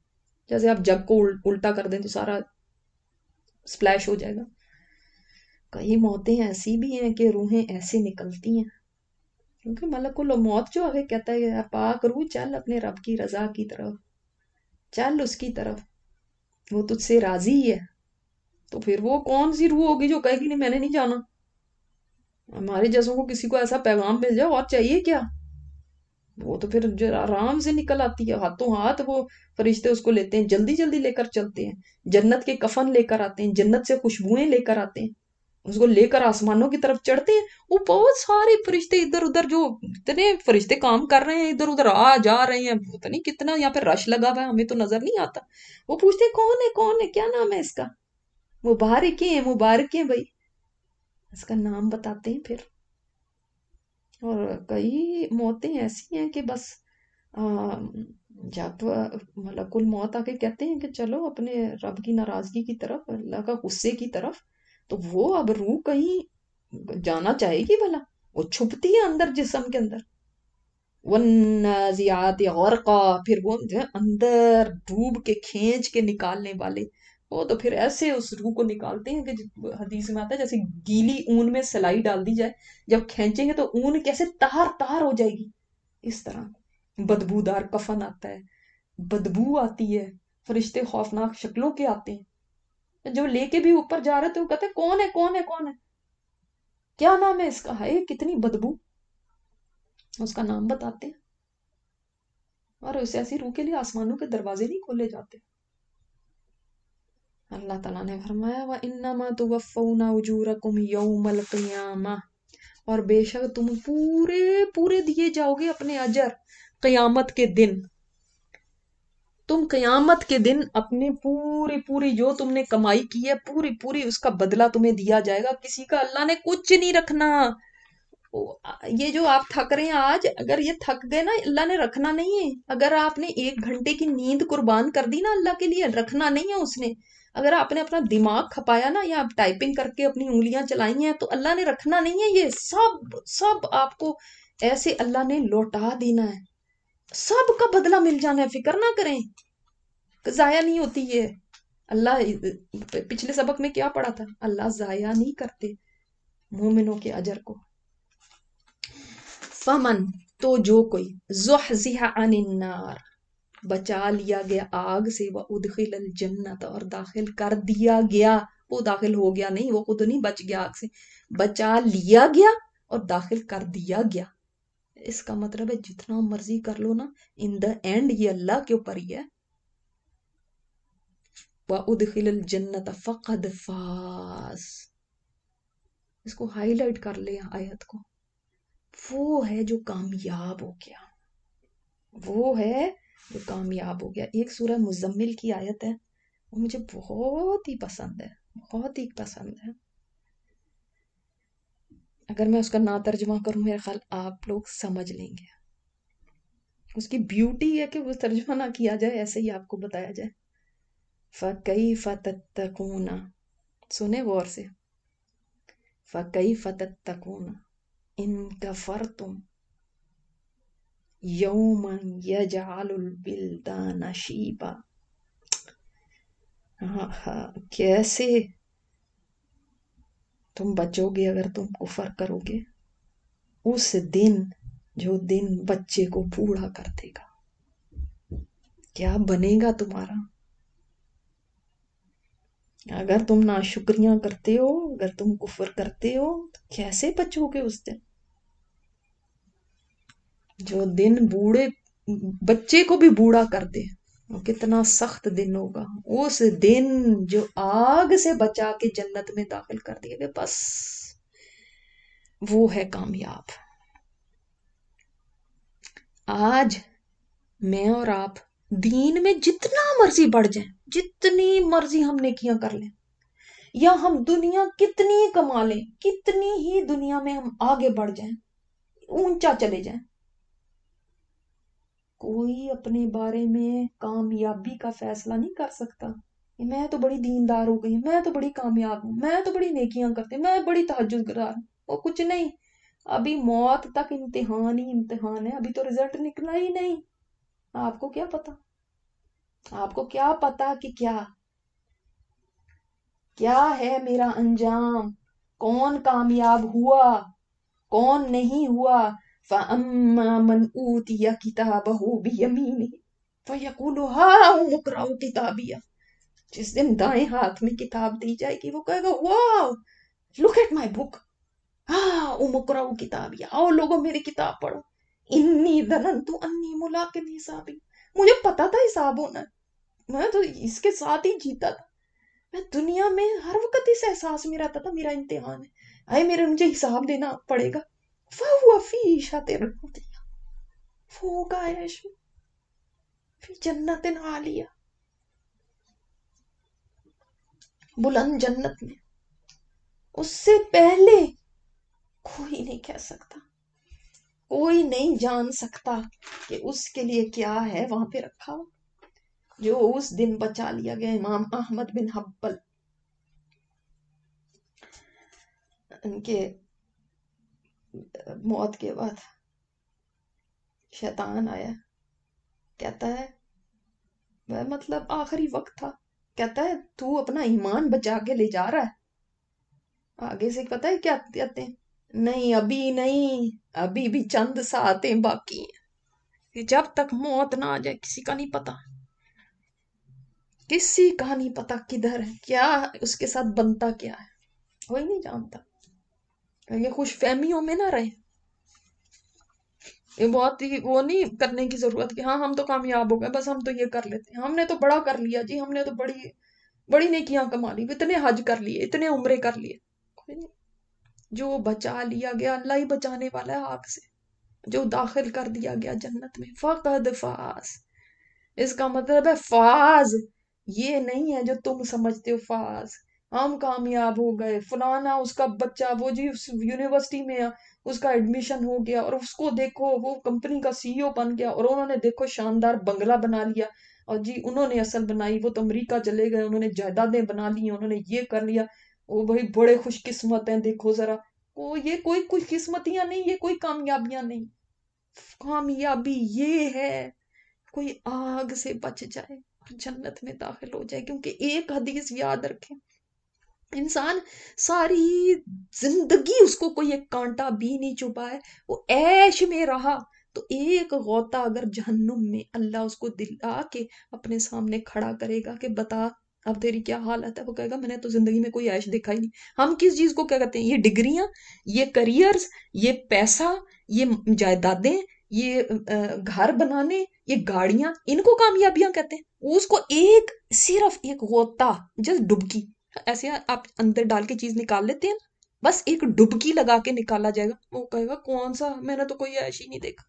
جیسے آپ جگ کو الٹا کر دیں تو سارا سپلیش ہو جائے گا، کئی موتیں ایسی بھی ہیں کہ روحیں ایسے نکلتی ہیں، کیونکہ ملک الموت جو آگے کہتا ہے کہ پاک روح چل اپنے رب کی رضا کی طرف، چل اس کی طرف، وہ تجھ سے راضی ہی ہے. تو پھر وہ کون سی روح ہوگی جو کہے گی نہیں میں نے نہیں جانا؟ ہمارے جیسوں کو کسی کو ایسا پیغام مل جائے اور چاہیے کیا؟ وہ تو پھر آرام سے نکل آتی ہے، ہاتھوں ہاتھ وہ فرشتے اس کو لیتے ہیں، جلدی جلدی لے کر چلتے ہیں، جنت کے کفن لے کر آتے ہیں، جنت سے خوشبوئیں لے کر آتے ہیں، اس کو لے کر آسمانوں کی طرف چڑھتے ہیں. وہ بہت سارے فرشتے ادھر ادھر، جو اتنے فرشتے کام کر رہے ہیں ادھر ادھر آ جا رہے ہیں، پتہ نہیں کتنا یہاں پہ رش لگا ہوا ہے، ہمیں تو نظر نہیں آتا. وہ پوچھتے ہیں کون ہے کیا نام ہے اس کا؟ مبارک ہیں بھائی، اس کا نام بتاتے ہیں پھر. اور کئی موتیں ایسی ہیں کہ بس جب ملک الموت آ کے کہتے ہیں کہ چلو اپنے رب کی ناراضگی کی طرف، اللہ کا غصے کی طرف، تو وہ اب روح کہیں جانا چاہے گی بھلا؟ وہ چھپتی ہے اندر جسم کے اندر. والنازعات غرقا، پھر وہ جو ہے اندر ڈوب کے کھینچ کے نکالنے والے، وہ تو پھر ایسے اس روح کو نکالتے ہیں کہ حدیث میں آتا ہے جیسے گیلی اون میں سلائی ڈال دی جائے، جب کھینچیں گے تو اون کیسے تار تار ہو جائے گی، اس طرح بدبودار کفن آتا ہے، بدبو آتی ہے، فرشتے خوفناک شکلوں کے آتے ہیں، جو لے کے بھی اوپر جا رہے تھے وہ کہتے ہیں کون ہے کیا نام ہے اس کا، ہے کتنی بدبو، اس کا نام بتاتے ہیں. اور اس ایسی روح کے لیے آسمانوں کے دروازے نہیں کھولے جاتے. اللہ تعالیٰ نے فرمایا وَإِنَّمَا تُوَفَّوْنَ أُجُورَكُمْ يَوْمَ الْقِيَامَةِ، اور بے شک تم پورے دیے جاؤ گے اپنے اجر قیامت کے دن. تم قیامت کے دن اپنے پوری جو تم نے کمائی کی ہے پوری اس کا بدلہ تمہیں دیا جائے گا. کسی کا اللہ نے کچھ نہیں رکھنا. یہ جو آپ تھک رہے ہیں آج، اگر یہ تھک گئے نا، اللہ نے رکھنا نہیں ہے. اگر آپ نے 1 گھنٹے کی نیند قربان کر دی نا اللہ کے لیے، رکھنا نہیں ہے اس نے. اگر آپ نے اپنا دماغ کھپایا نا، یا آپ ٹائپنگ کر کے اپنی انگلیاں چلائی ہیں، تو اللہ نے رکھنا نہیں ہے. یہ سب آپ کو ایسے اللہ نے لوٹا دینا ہے، سب کا بدلہ مل جانا ہے. فکر نہ کریں، ضائع نہیں ہوتی یہ. اللہ پچھلے سبق میں کیا پڑھا تھا؟ اللہ ضائع نہیں کرتے مومنوں کے اجر کو. فمن، تو جو کوئی زحزح عن النار، بچا لیا گیا آگ سے، وادخل الجنت، اور داخل کر دیا گیا، وہ داخل ہو گیا نہیں، وہ خود نہیں بچ گیا آگ سے، بچا لیا گیا اور داخل کر دیا گیا. اس کا مطلب ہے جتنا مرضی کر لو نا، ان دا اینڈ یہ اللہ کے اوپر ہی ہے. وادخل الجنت فقد فاز، اس کو ہائی لائٹ کر لیں آیت کو. وہ ہے جو کامیاب ہو گیا، وہ ہے جو کامیاب ہو گیا. ایک سورہ مزمل کی آیت ہے، وہ مجھے بہت ہی پسند ہے، بہت ہی پسند ہے. اگر میں اس کا نہ ترجمہ کروں، میرے خیال آپ لوگ سمجھ لیں گے. اس کی بیوٹی ہے کہ وہ ترجمہ نہ کیا جائے، ایسے ہی آپ کو بتایا جائے. فَكَيْفَ تَتَّقُونَ، سنیں غور سے. فَكَيْفَ تَتَّقُونَ إِن كَفَرْتُمْ يَوْمًا يَجْعَلُ الْوِلْدَانَ شِيبًا. کیسے تم بچو گے اگر تم کفر کرو گے اس دن جو دن بچے کو بوڑھا کر دے گا. کیا بنے گا تمہارا اگر تم ناشکریاں کرتے ہو، اگر تم کفر کرتے ہو، تو کیسے بچو گے اس دن؟ جو دن بچے کو بھی بوڑھا کر دے، وہ کتنا سخت دن ہوگا. اس دن جو آگ سے بچا کے جنت میں داخل کر دیا گیا، بس وہ ہے کامیاب. آج میں اور آپ دین میں جتنا مرضی بڑھ جائیں، جتنی مرضی ہم نیکیاں کر لیں، یا ہم دنیا کتنی کما لیں، کتنی ہی دنیا میں ہم آگے بڑھ جائیں، اونچا چلے جائیں، کوئی اپنے بارے میں کامیابی کا فیصلہ نہیں کر سکتا. میں تو بڑی دیندار ہو گئی، میں تو بڑی کامیاب ہوں، میں تو بڑی نیکیاں کرتی ہوں، میں بڑی تہجد گزار ہوں. وہ کچھ نہیں، ابھی موت تک امتحان ہی امتحان ہے، ابھی تو رزلٹ نکلا ہی نہیں. آپ کو کیا پتا، آپ کو کیا پتا کہ کیا ہے میرا انجام، کون کامیاب ہوا کون نہیں ہوا. فَأَمَّا مَنْ أُوتِيَ كِتَابَهُ بِيَمِينِهِ فَيَقُولُ هَاؤُمُ اقْرَءُوا كِتَابِيَهْ. جس دن دائیں ہاتھ میں کتاب دی جائے گی وہ کہے گا واو لک ایٹ مائی بک هاؤم اقرءوا كتابیہ، آؤ لوگوں میری کتاب پڑھو. انی ظننت انی ملاق حسابی، مجھے پتا تھا حساب ہونا ہے، میں تو اس کے ساتھ ہی جیتا تھا. میں دنیا میں ہر وقت اس احساس میں رہتا تھا میرا امتحان ہے، آئے میرے مجھے حساب دینا پڑے گا. فَهُوَ فِي عِيشَةٍ رَاضِيَةٍ، وہ ہوگا عیش میں، فی جنت عالیہ، بلند جنت میں. اس سے پہلے کوئی نہیں کہہ سکتا، کوئی نہیں جان سکتا کہ اس کے لیے کیا ہے وہاں پہ رکھا ہو جو اس دن بچا لیا گیا. امام احمد بن حنبل ان کے موت کے بعد شیطان آیا، کہتا ہے مطلب آخری وقت تھا، کہتا ہے تو اپنا ایمان بچا کے لے جا رہا ہے. آگے سے پتہ ہے کیا کہتے ہیں، نہیں ابھی نہیں، ابھی بھی چند ساعتیں باقی ہیں. کہ جب تک موت نہ آ جائے کسی کا نہیں پتا، کسی کا نہیں پتا کدھر ہے، کیا اس کے ساتھ بنتا کیا ہے، کوئی نہیں جانتا. یہ خوش فہمیوں میں نہ رہے. یہ بہت ہی وہ نہیں کرنے کی ضرورت کہ ہاں ہم تو کامیاب ہو گئے بس ہم تو یہ کر لیتے ہیں، ہم نے تو بڑا کر لیا جی، ہم نے تو بڑی بڑی نیکیاں کما لی، اتنے حج کر لیے، اتنے عمرے کر لیے. کوئی نہیں. جو بچا لیا گیا اللہ ہی بچانے والا ہے آگ سے، جو داخل کر دیا گیا جنت میں. فقد فاز، اس کا مطلب ہے فاز یہ نہیں ہے جو تم سمجھتے ہو. فاز ہم کامیاب ہو گئے، فلانا اس کا بچہ وہ جی یونیورسٹی میں اس کا ایڈمیشن ہو گیا اور اس کو دیکھو وہ کمپنی کا سی ای او بن گیا اور انہوں نے دیکھو شاندار بنگلہ بنا لیا، اور جی انہوں نے اصل بنائی، وہ تو امریکہ چلے گئے، انہوں نے جائیدادیں بنا لی، انہوں نے یہ کر لیا، وہ بھائی بڑے خوش قسمت ہیں. دیکھو ذرا یہ کوئی خوش قسمتیاں نہیں، یہ کوئی کامیابیاں نہیں. کامیابی یہ ہے کوئی آگ سے بچ جائے اور جنت میں داخل ہو جائے. کیونکہ ایک حدیث یاد رکھیں، انسان ساری زندگی اس کو کوئی ایک کانٹا بھی نہیں چبھا ہے، وہ عیش میں رہا، تو ایک غوطہ اگر جہنم میں اللہ اس کو دلا کے اپنے سامنے کھڑا کرے گا کہ بتا اب تیری کیا حالت ہے، وہ کہے گا میں نے تو زندگی میں کوئی عیش دیکھا ہی نہیں. ہم کس چیز کو کیا کہتے ہیں، یہ ڈگریاں، یہ کریئرز، یہ پیسہ، یہ جائیدادیں، یہ گھر بنانے، یہ گاڑیاں، ان کو کامیابیاں کہتے ہیں. اس کو ایک صرف ایک غوطہ، جس ڈبکی ایسے آپ اندر ڈال کے چیز نکال لیتے ہیں نا، بس ایک ڈبکی لگا کے نکالا جائے گا، وہ کہے گا کون سا، میں نے تو کوئی عیش ہی نہیں دیکھا.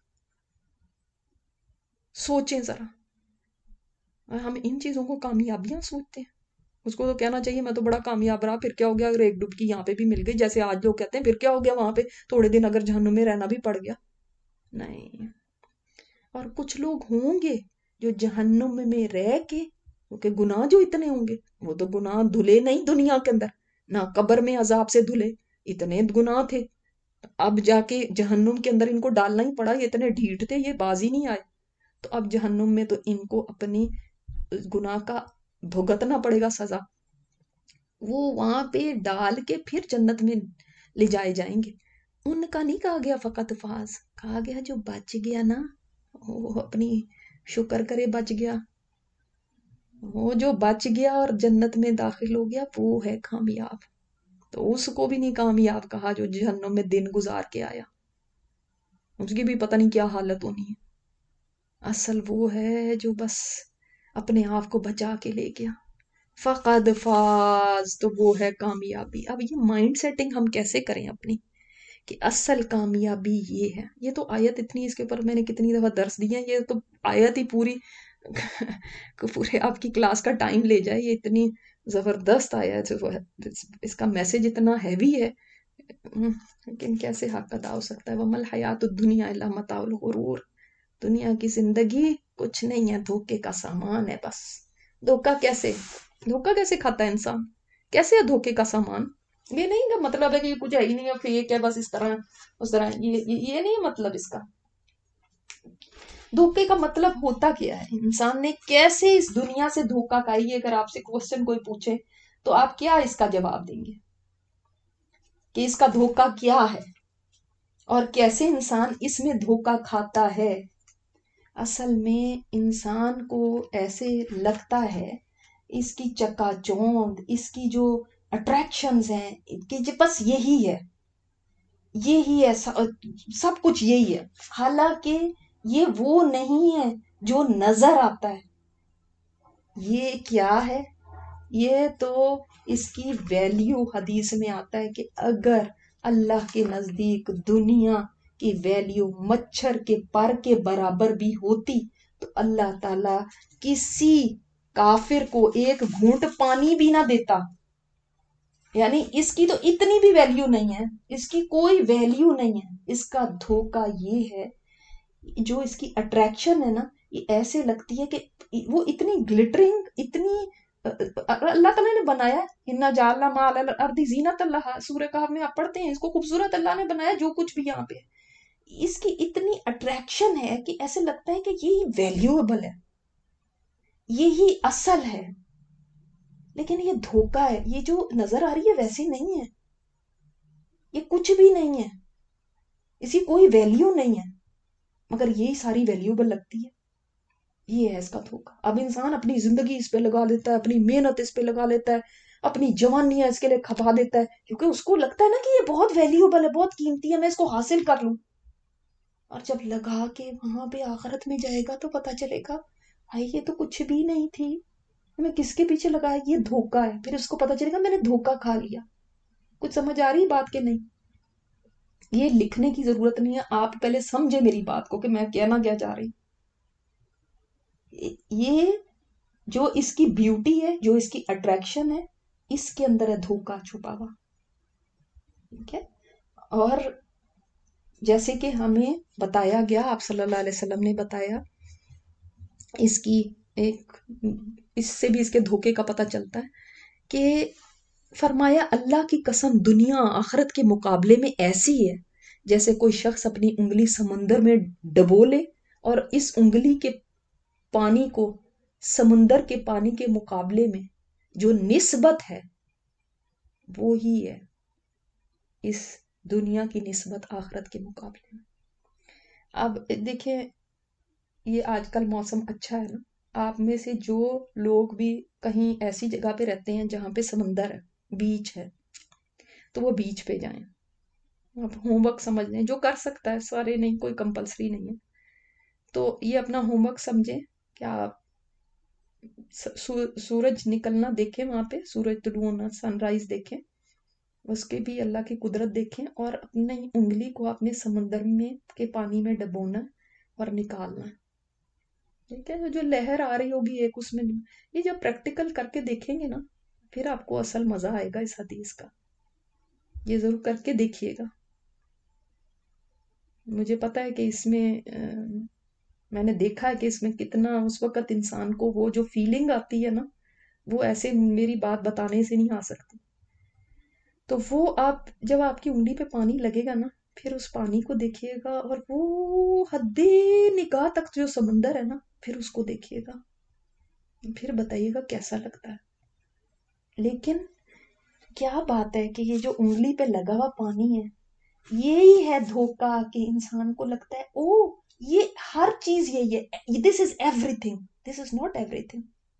سوچیں ذرا، ہم ان چیزوں کو کامیابیاں سوچتے ہیں. اس کو تو کہنا چاہیے میں تو بڑا کامیاب رہا، پھر کیا ہو گیا اگر ایک ڈبکی یہاں پہ بھی مل گئی، جیسے آج لوگ کہتے ہیں پھر کیا ہو گیا وہاں پہ تھوڑے دن اگر جہنم میں رہنا بھی پڑ گیا. نہیں. اور کچھ لوگ ہوں گے جو جہنم میں رہ کے، کیونکہ گناہ جو اتنے ہوں گے، وہ تو گناہ دھلے نہیں دنیا کے اندر، نہ قبر میں عذاب سے دھلے، اتنے گناہ تھے، اب جا کے جہنم کے اندر ان کو ڈالنا ہی پڑا، یہ اتنے ڈھیٹ تھے، یہ بازی نہیں آئے، تو اب جہنم میں تو ان کو اپنی گناہ کا بھگتنا پڑے گا سزا. وہ وہاں پہ ڈال کے پھر جنت میں لے جائے جائیں گے. ان کا نہیں کہا گیا فقط فاز، کہا گیا جو بچ گیا نا، وہ اپنی شکر کرے بچ گیا، وہ جو بچ گیا اور جنت میں داخل ہو گیا وہ ہے کامیاب. تو اس کو بھی نہیں کامیاب کہا جو جہنم میں دن گزار کے آیا، اس کی بھی پتہ نہیں کیا حالت ہونی ہے. اصل وہ ہے جو بس اپنے آپ کو بچا کے لے گیا. فقد فاز، تو وہ ہے کامیابی. اب یہ مائنڈ سیٹنگ ہم کیسے کریں اپنی کہ اصل کامیابی یہ ہے. یہ تو آیت اتنی، اس کے اوپر میں نے کتنی دفعہ درس دیا ہے، یہ تو آیت ہی پوری پورے آپ کی کلاس کا ٹائم لے جائے. یہ اتنی زبردست آیت ہے، اس کا میسج اتنا ہیوی ہے، لیکن کیسے حق ادا ہو سکتا ہے. وَمَا الْحَيَاةُ الدُّنْيَا إِلَّا مَتَاعُ الْغُرُورِ، دنیا کی زندگی کچھ نہیں ہے، دھوکے کا سامان ہے بس. دھوکا کیسے کھاتا ہے انسان، کیسے ہے دھوکے کا سامان. یہ نہیں کہ مطلب ہے کہ یہ کچھ ہے ہی نہیں ہے، فیک ہے بس، اس طرح اس طرح، یہ نہیں مطلب اس کا. دھوکے کا مطلب ہوتا کیا ہے، انسان نے کیسے اس دنیا سے دھوکا کھائی. اگر آپ سے کوسچن کوئی پوچھے تو آپ کیا اس کا جواب دیں گے؟ کہ اس کا دھوکا کیا ہے اور کیسے انسان اس میں دھوکا کھاتا ہے۔ اصل میں انسان کو ایسے لگتا ہے اس کی چکا چوند، اس کی جو اٹریکشنز ہیں کہ بس یہی ہے، یہی ہے، سب کچھ یہی ہے، حالانکہ یہ وہ نہیں ہے جو نظر آتا ہے۔ یہ کیا ہے؟ یہ تو اس کی ویلیو حدیث میں آتا ہے کہ اگر اللہ کے نزدیک دنیا کی ویلیو مچھر کے پر کے برابر بھی ہوتی تو اللہ تعالی کسی کافر کو ایک گھونٹ پانی بھی نہ دیتا۔ یعنی اس کی تو اتنی بھی ویلیو نہیں ہے، اس کی کوئی ویلیو نہیں ہے۔ اس کا دھوکہ یہ ہے، جو اس کی اٹریکشن ہے نا، یہ ایسے لگتی ہے کہ وہ اتنی گلٹرنگ، اتنی اللہ تعالیٰ نے بنایا، اِنَّا جَعَلْنَا مَا عَلَى الْأَرْضِ زِینَةً لَهَا، سورہ کہف میں آپ پڑھتے ہیں اس کو، خوبصورت اللہ نے بنایا جو کچھ بھی یہاں پہ ہے۔ اس کی اتنی اٹریکشن ہے کہ ایسے لگتا ہے کہ یہی ویلیویبل ہے، یہی اصل ہے، لیکن یہ دھوکہ ہے۔ یہ جو نظر آ رہی ہے ویسی نہیں ہے، یہ کچھ بھی نہیں ہے، اس کی کوئی ویلیو نہیں ہے، مگر یہی ساری ویلیوبل لگتی ہے۔ یہ ہے اس کا دھوکہ۔ اب انسان اپنی زندگی اس پہ لگا لیتا ہے، اپنی محنت اس پہ لگا لیتا ہے، اپنی جوانیاں اس کے لیے کھپا دیتا ہے، کیونکہ اس کو لگتا ہے نا کہ یہ بہت ویلیوبل ہے، بہت قیمتی ہے، میں اس کو حاصل کر لوں۔ اور جب لگا کے وہاں پہ آخرت میں جائے گا تو پتا چلے گا بھائی یہ تو کچھ بھی نہیں تھی، میں کس کے پیچھے لگایا، یہ دھوکہ ہے۔ پھر اس کو پتا چلے گا میں نے دھوکہ کھا لیا۔ کچھ سمجھ آ رہی بات کہ نہیں؟ یہ لکھنے کی ضرورت نہیں ہے، آپ پہلے سمجھے میری بات کو کہ میں کہنا کیا چاہ رہی۔ یہ جو اس کی بیوٹی ہے، جو اس کی اٹریکشن ہے، اس کے اندر ہے دھوکہ چھپا ہوا، ٹھیک ہے؟ اور جیسے کہ ہمیں بتایا گیا، آپ صلی اللہ علیہ وسلم نے بتایا، اس کی ایک، اس سے بھی اس کے دھوکے کا پتہ چلتا ہے کہ فرمایا اللہ کی قسم دنیا آخرت کے مقابلے میں ایسی ہے جیسے کوئی شخص اپنی انگلی سمندر میں ڈبو لے اور اس انگلی کے پانی کو سمندر کے پانی کے مقابلے میں جو نسبت ہے وہی ہے اس دنیا کی نسبت آخرت کے مقابلے میں۔ اب دیکھیں، یہ آج کل موسم اچھا ہے نا، آپ میں سے جو لوگ بھی کہیں ایسی جگہ پہ رہتے ہیں جہاں پہ سمندر ہے، بیچ ہے، تو وہ بیچ پہ جائیں۔ آپ ہوم ورک سمجھ لیں، جو کر سکتا ہے، سارے نہیں، کوئی کمپلسری نہیں ہے، تو یہ اپنا ہوم ورک سمجھیں کہ آپ سورج نکلنا دیکھیں، وہاں پہ سورج طلوع ہونا، سن رائز دیکھیں، اس کے بھی اللہ کی قدرت دیکھیں، اور اپنی انگلی کو اپنے سمندر میں کے پانی میں ڈبونا اور نکالنا، ٹھیک ہے؟ جو لہر آ رہی ہوگی ایک اس میں، یہ جب پریکٹیکل کر کے دیکھیں گے نا، پھر آپ کو اصل مزہ آئے گا اس حدیث کا۔ یہ ضرور کر کے دیکھیے گا۔ مجھے پتا ہے کہ اس میں میں نے دیکھا ہے کہ اس میں کتنا اس وقت انسان کو وہ جو فیلنگ آتی ہے نا، وہ ایسے میری بات بتانے سے نہیں آ سکتی۔ تو وہ آپ جب آپ کی انگلی پہ پانی لگے گا نا، پھر اس پانی کو دیکھیے گا، اور وہ حد نگاہ تک جو سمندر ہے نا، پھر اس کو دیکھیے گا، پھر بتائیے گا کیسا لگتا ہے۔ لیکن کیا بات ہے کہ یہ جو انگلی پہ لگا ہوا پانی ہے، یہی ہے دھوکہ، کہ انسان کو لگتا ہے او یہ ہر چیز یہی ہے، this is everything, this is not everything.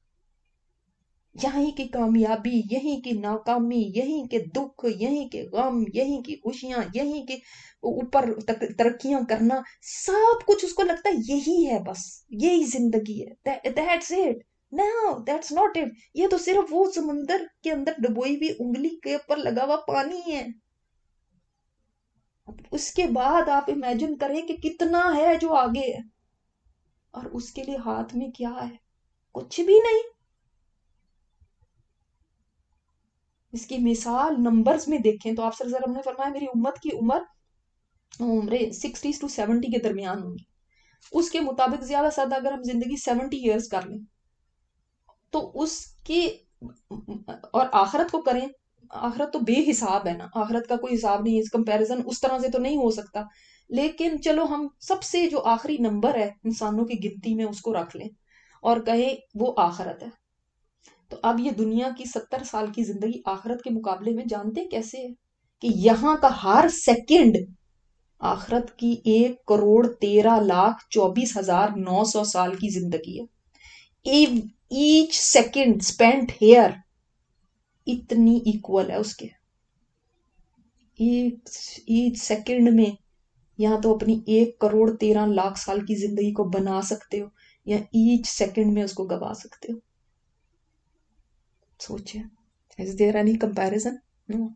یہیں کی کامیابی، یہیں کی ناکامی، یہیں کے دکھ، یہیں کے غم، یہیں کی خوشیاں، یہیں کے اوپر ترقیاں کرنا، سب کچھ اس کو لگتا ہے یہی ہے، بس یہی زندگی ہے، that's it. No, that's not it. یہ تو صرف وہ سمندر کے اندر ڈبوئی ہوئی انگلی کے اوپر لگا ہوا پانی ہے۔ اس کے بعد آپ امیجن کریں کہ کتنا ہے جو آگے ہے، اور اس کے لیے ہاتھ میں کیا ہے؟ کچھ بھی نہیں۔ اس کی مثال نمبرز میں دیکھیں تو آپ صلی اللہ علیہ وسلم نے فرمایا میری امت کی عمر 60 to 70 کے درمیان ہوگی۔ اس کے مطابق زیادہ سے زیادہ اگر ہم زندگی 70 ایئرز کر لیں تو اس کی، اور آخرت کو کریں، آخرت تو بے حساب ہے نا، آخرت کا کوئی حساب نہیں ہے، اس کمپیریزن اس طرح سے تو نہیں ہو سکتا، لیکن چلو ہم سب سے جو آخری نمبر ہے انسانوں کی گنتی میں اس کو رکھ لیں اور کہیں وہ آخرت ہے۔ تو اب یہ دنیا کی 70 سال کی زندگی آخرت کے مقابلے میں جانتے کیسے ہے؟ कि यहाँ का हर सेकंड आखिरत की 1,13,24,900 साल की जिंदगी है। ईच सेकंड स्पेंट हेयर इतनी इक्वल है उसके। ईच सेकंड में यहाँ तो अपनी 1,13,00,000 साल की जिंदगी को बना सकते हो, या ईच सेकंड में उसको गवा सकते हो। सोचिए, is there any comparison? No.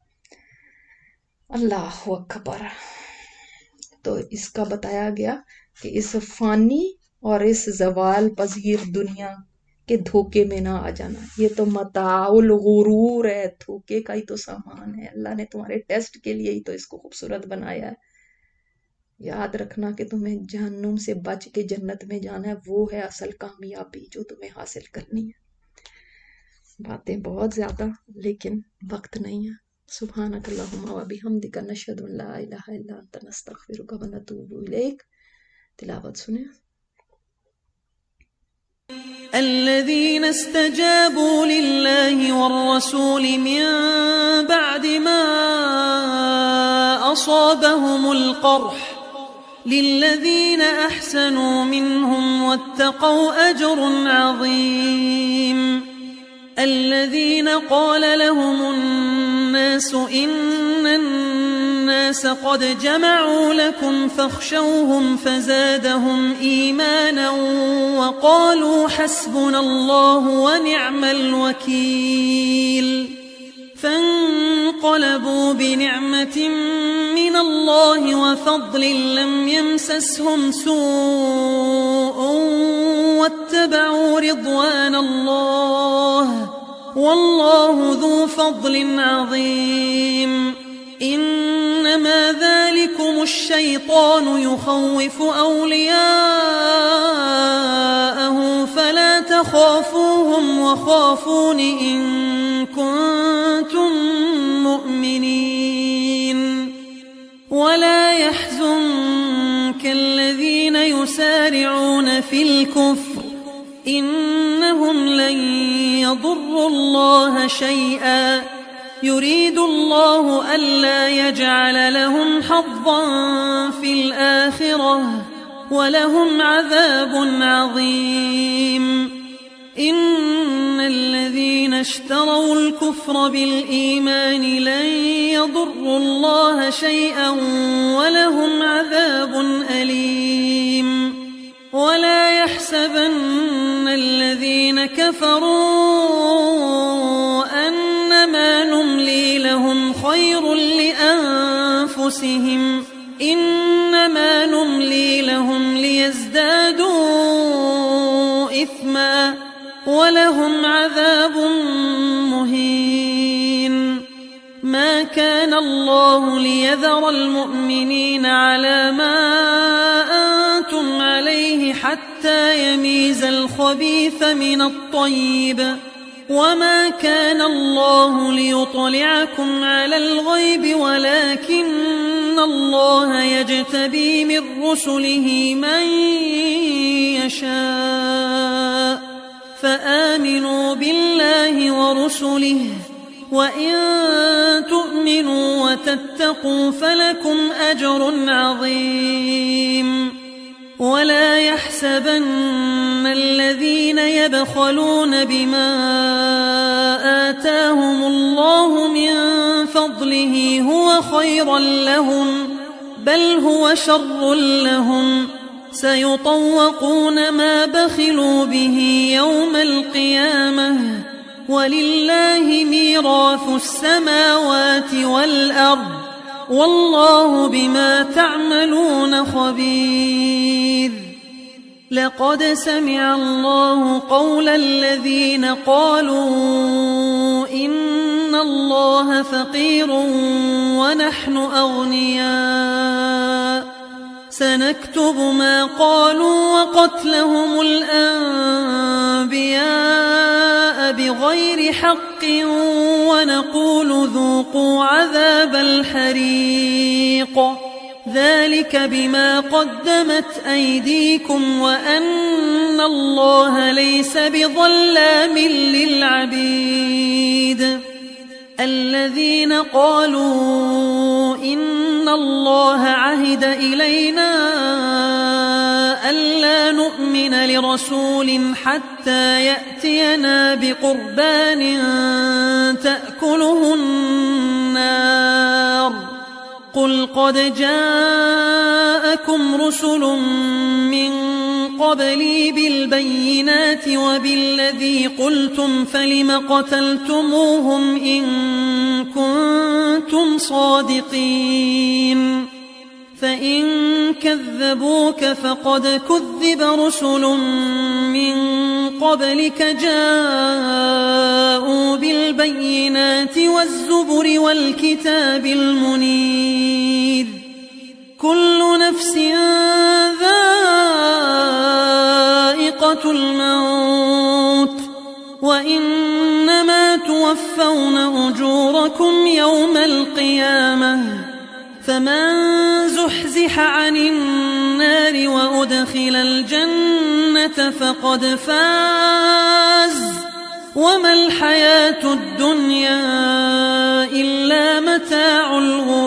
अल्लाह अकबर। तो इसका बताया गया कि इस फानी और इस जवाल पजीर दुनिया के धोखे में ना आ जाना। ये तो मताउल गुरूर है, धोखे का ही तो सामान है। अल्लाह ने तुम्हारे टेस्ट के लिए ही तो इसको खूबसूरत बनाया है। याद रखना कि तुम्हें जहन्नुम से बच के जन्नत में जाना है, वो है असल कामयाबी जो तुम्हें हासिल करनी है। बातें बहुत ज्यादा, लेकिन वक्त नहीं है। सुब्हानक अल्लाहुम्मा व बिहम्दिका नशहदु अन ला इलाहा इल्ला अंता नस्तगफिरुका व नतूबु इलैक। तिलावत सुने। الذين استجابوا لله والرسول من بعد ما أصابهم القرح للذين أحسنوا منهم واتقوا أجر عظيم. الذين قال لهم الناس إن الناس قد جمعوا لكم فاخشوهم فزادهم إيمانا وقالوا حسبنا الله ونعم الوكيل. فانقلبوا بنعمة من الله وفضل لم يمسسهم سوء واتبعوا رضوان الله والله ذو فضل عظيم. إنما ذلكم الشيطان يخوف أولياءه فلا تخافوهم وخافون إن كنتم مؤمنين. ولا يحزنك الذين يسارعون في الكفر إنهم لن يضروا الله شيئا يريد الله ألا يجعل لهم حظا في الآخرة ولهم عذاب عظيم. إن الذين اشتروا الكفر بالإيمان لن يضروا الله شيئا ولهم عذاب أليم. ولا يحسبن الذين كفروا أنما نملي لهم خير لأنفسهم إنما نملي لهم ليزدادوا إثما ولهم عذاب مهين. ما كان الله ليذر المؤمنين على ما أنتم عليه حتى يميز الخبيث من الطيب وما كان الله ليطلعكم على الغيب ولكن الله يجتبي من رسله من يشاء. فآمنوا بالله ورسله وإن تؤمنوا وتتقوا فلكم أجر عظيم. ولا يحسبن الذين يبخلون بما آتاهم الله من فضله هو خيرا لهم بل هو شر لهم سيطوقون ما بخلوا به يوم القيامة ولله ميراث السماوات والأرض والله بما تعملون خبير. لقد سمع الله قول الذين قالوا إن الله فقير ونحن أغنياء سنكتب ما قالوا وقتلهم الأنبياء بغير حق ونقول ذوقوا عذاب الحريق ذلك بما قدمت أيديكم وأن الله ليس بظلام للعبيد. الذين قالوا إن الله عهد إلينا ألا نؤمن لرسول حتى يأتينا بقربان تأكله النار قل قد جاءكم رسل من قبلي بالبينات وبالذي قلتم فلم قتلتموهم إن كنتم صادقين فإن كذبوك فقد كذب رسل من قبلك جاءوا بالبينات والزبر والكتاب المنير كل نفس ذائقة الموت وإنما توفون أجوركم يوم القيامة فمن زحزح عن النار وأدخل الجنة فقد فاز وما الحياة الدنيا إلا متاع الغرور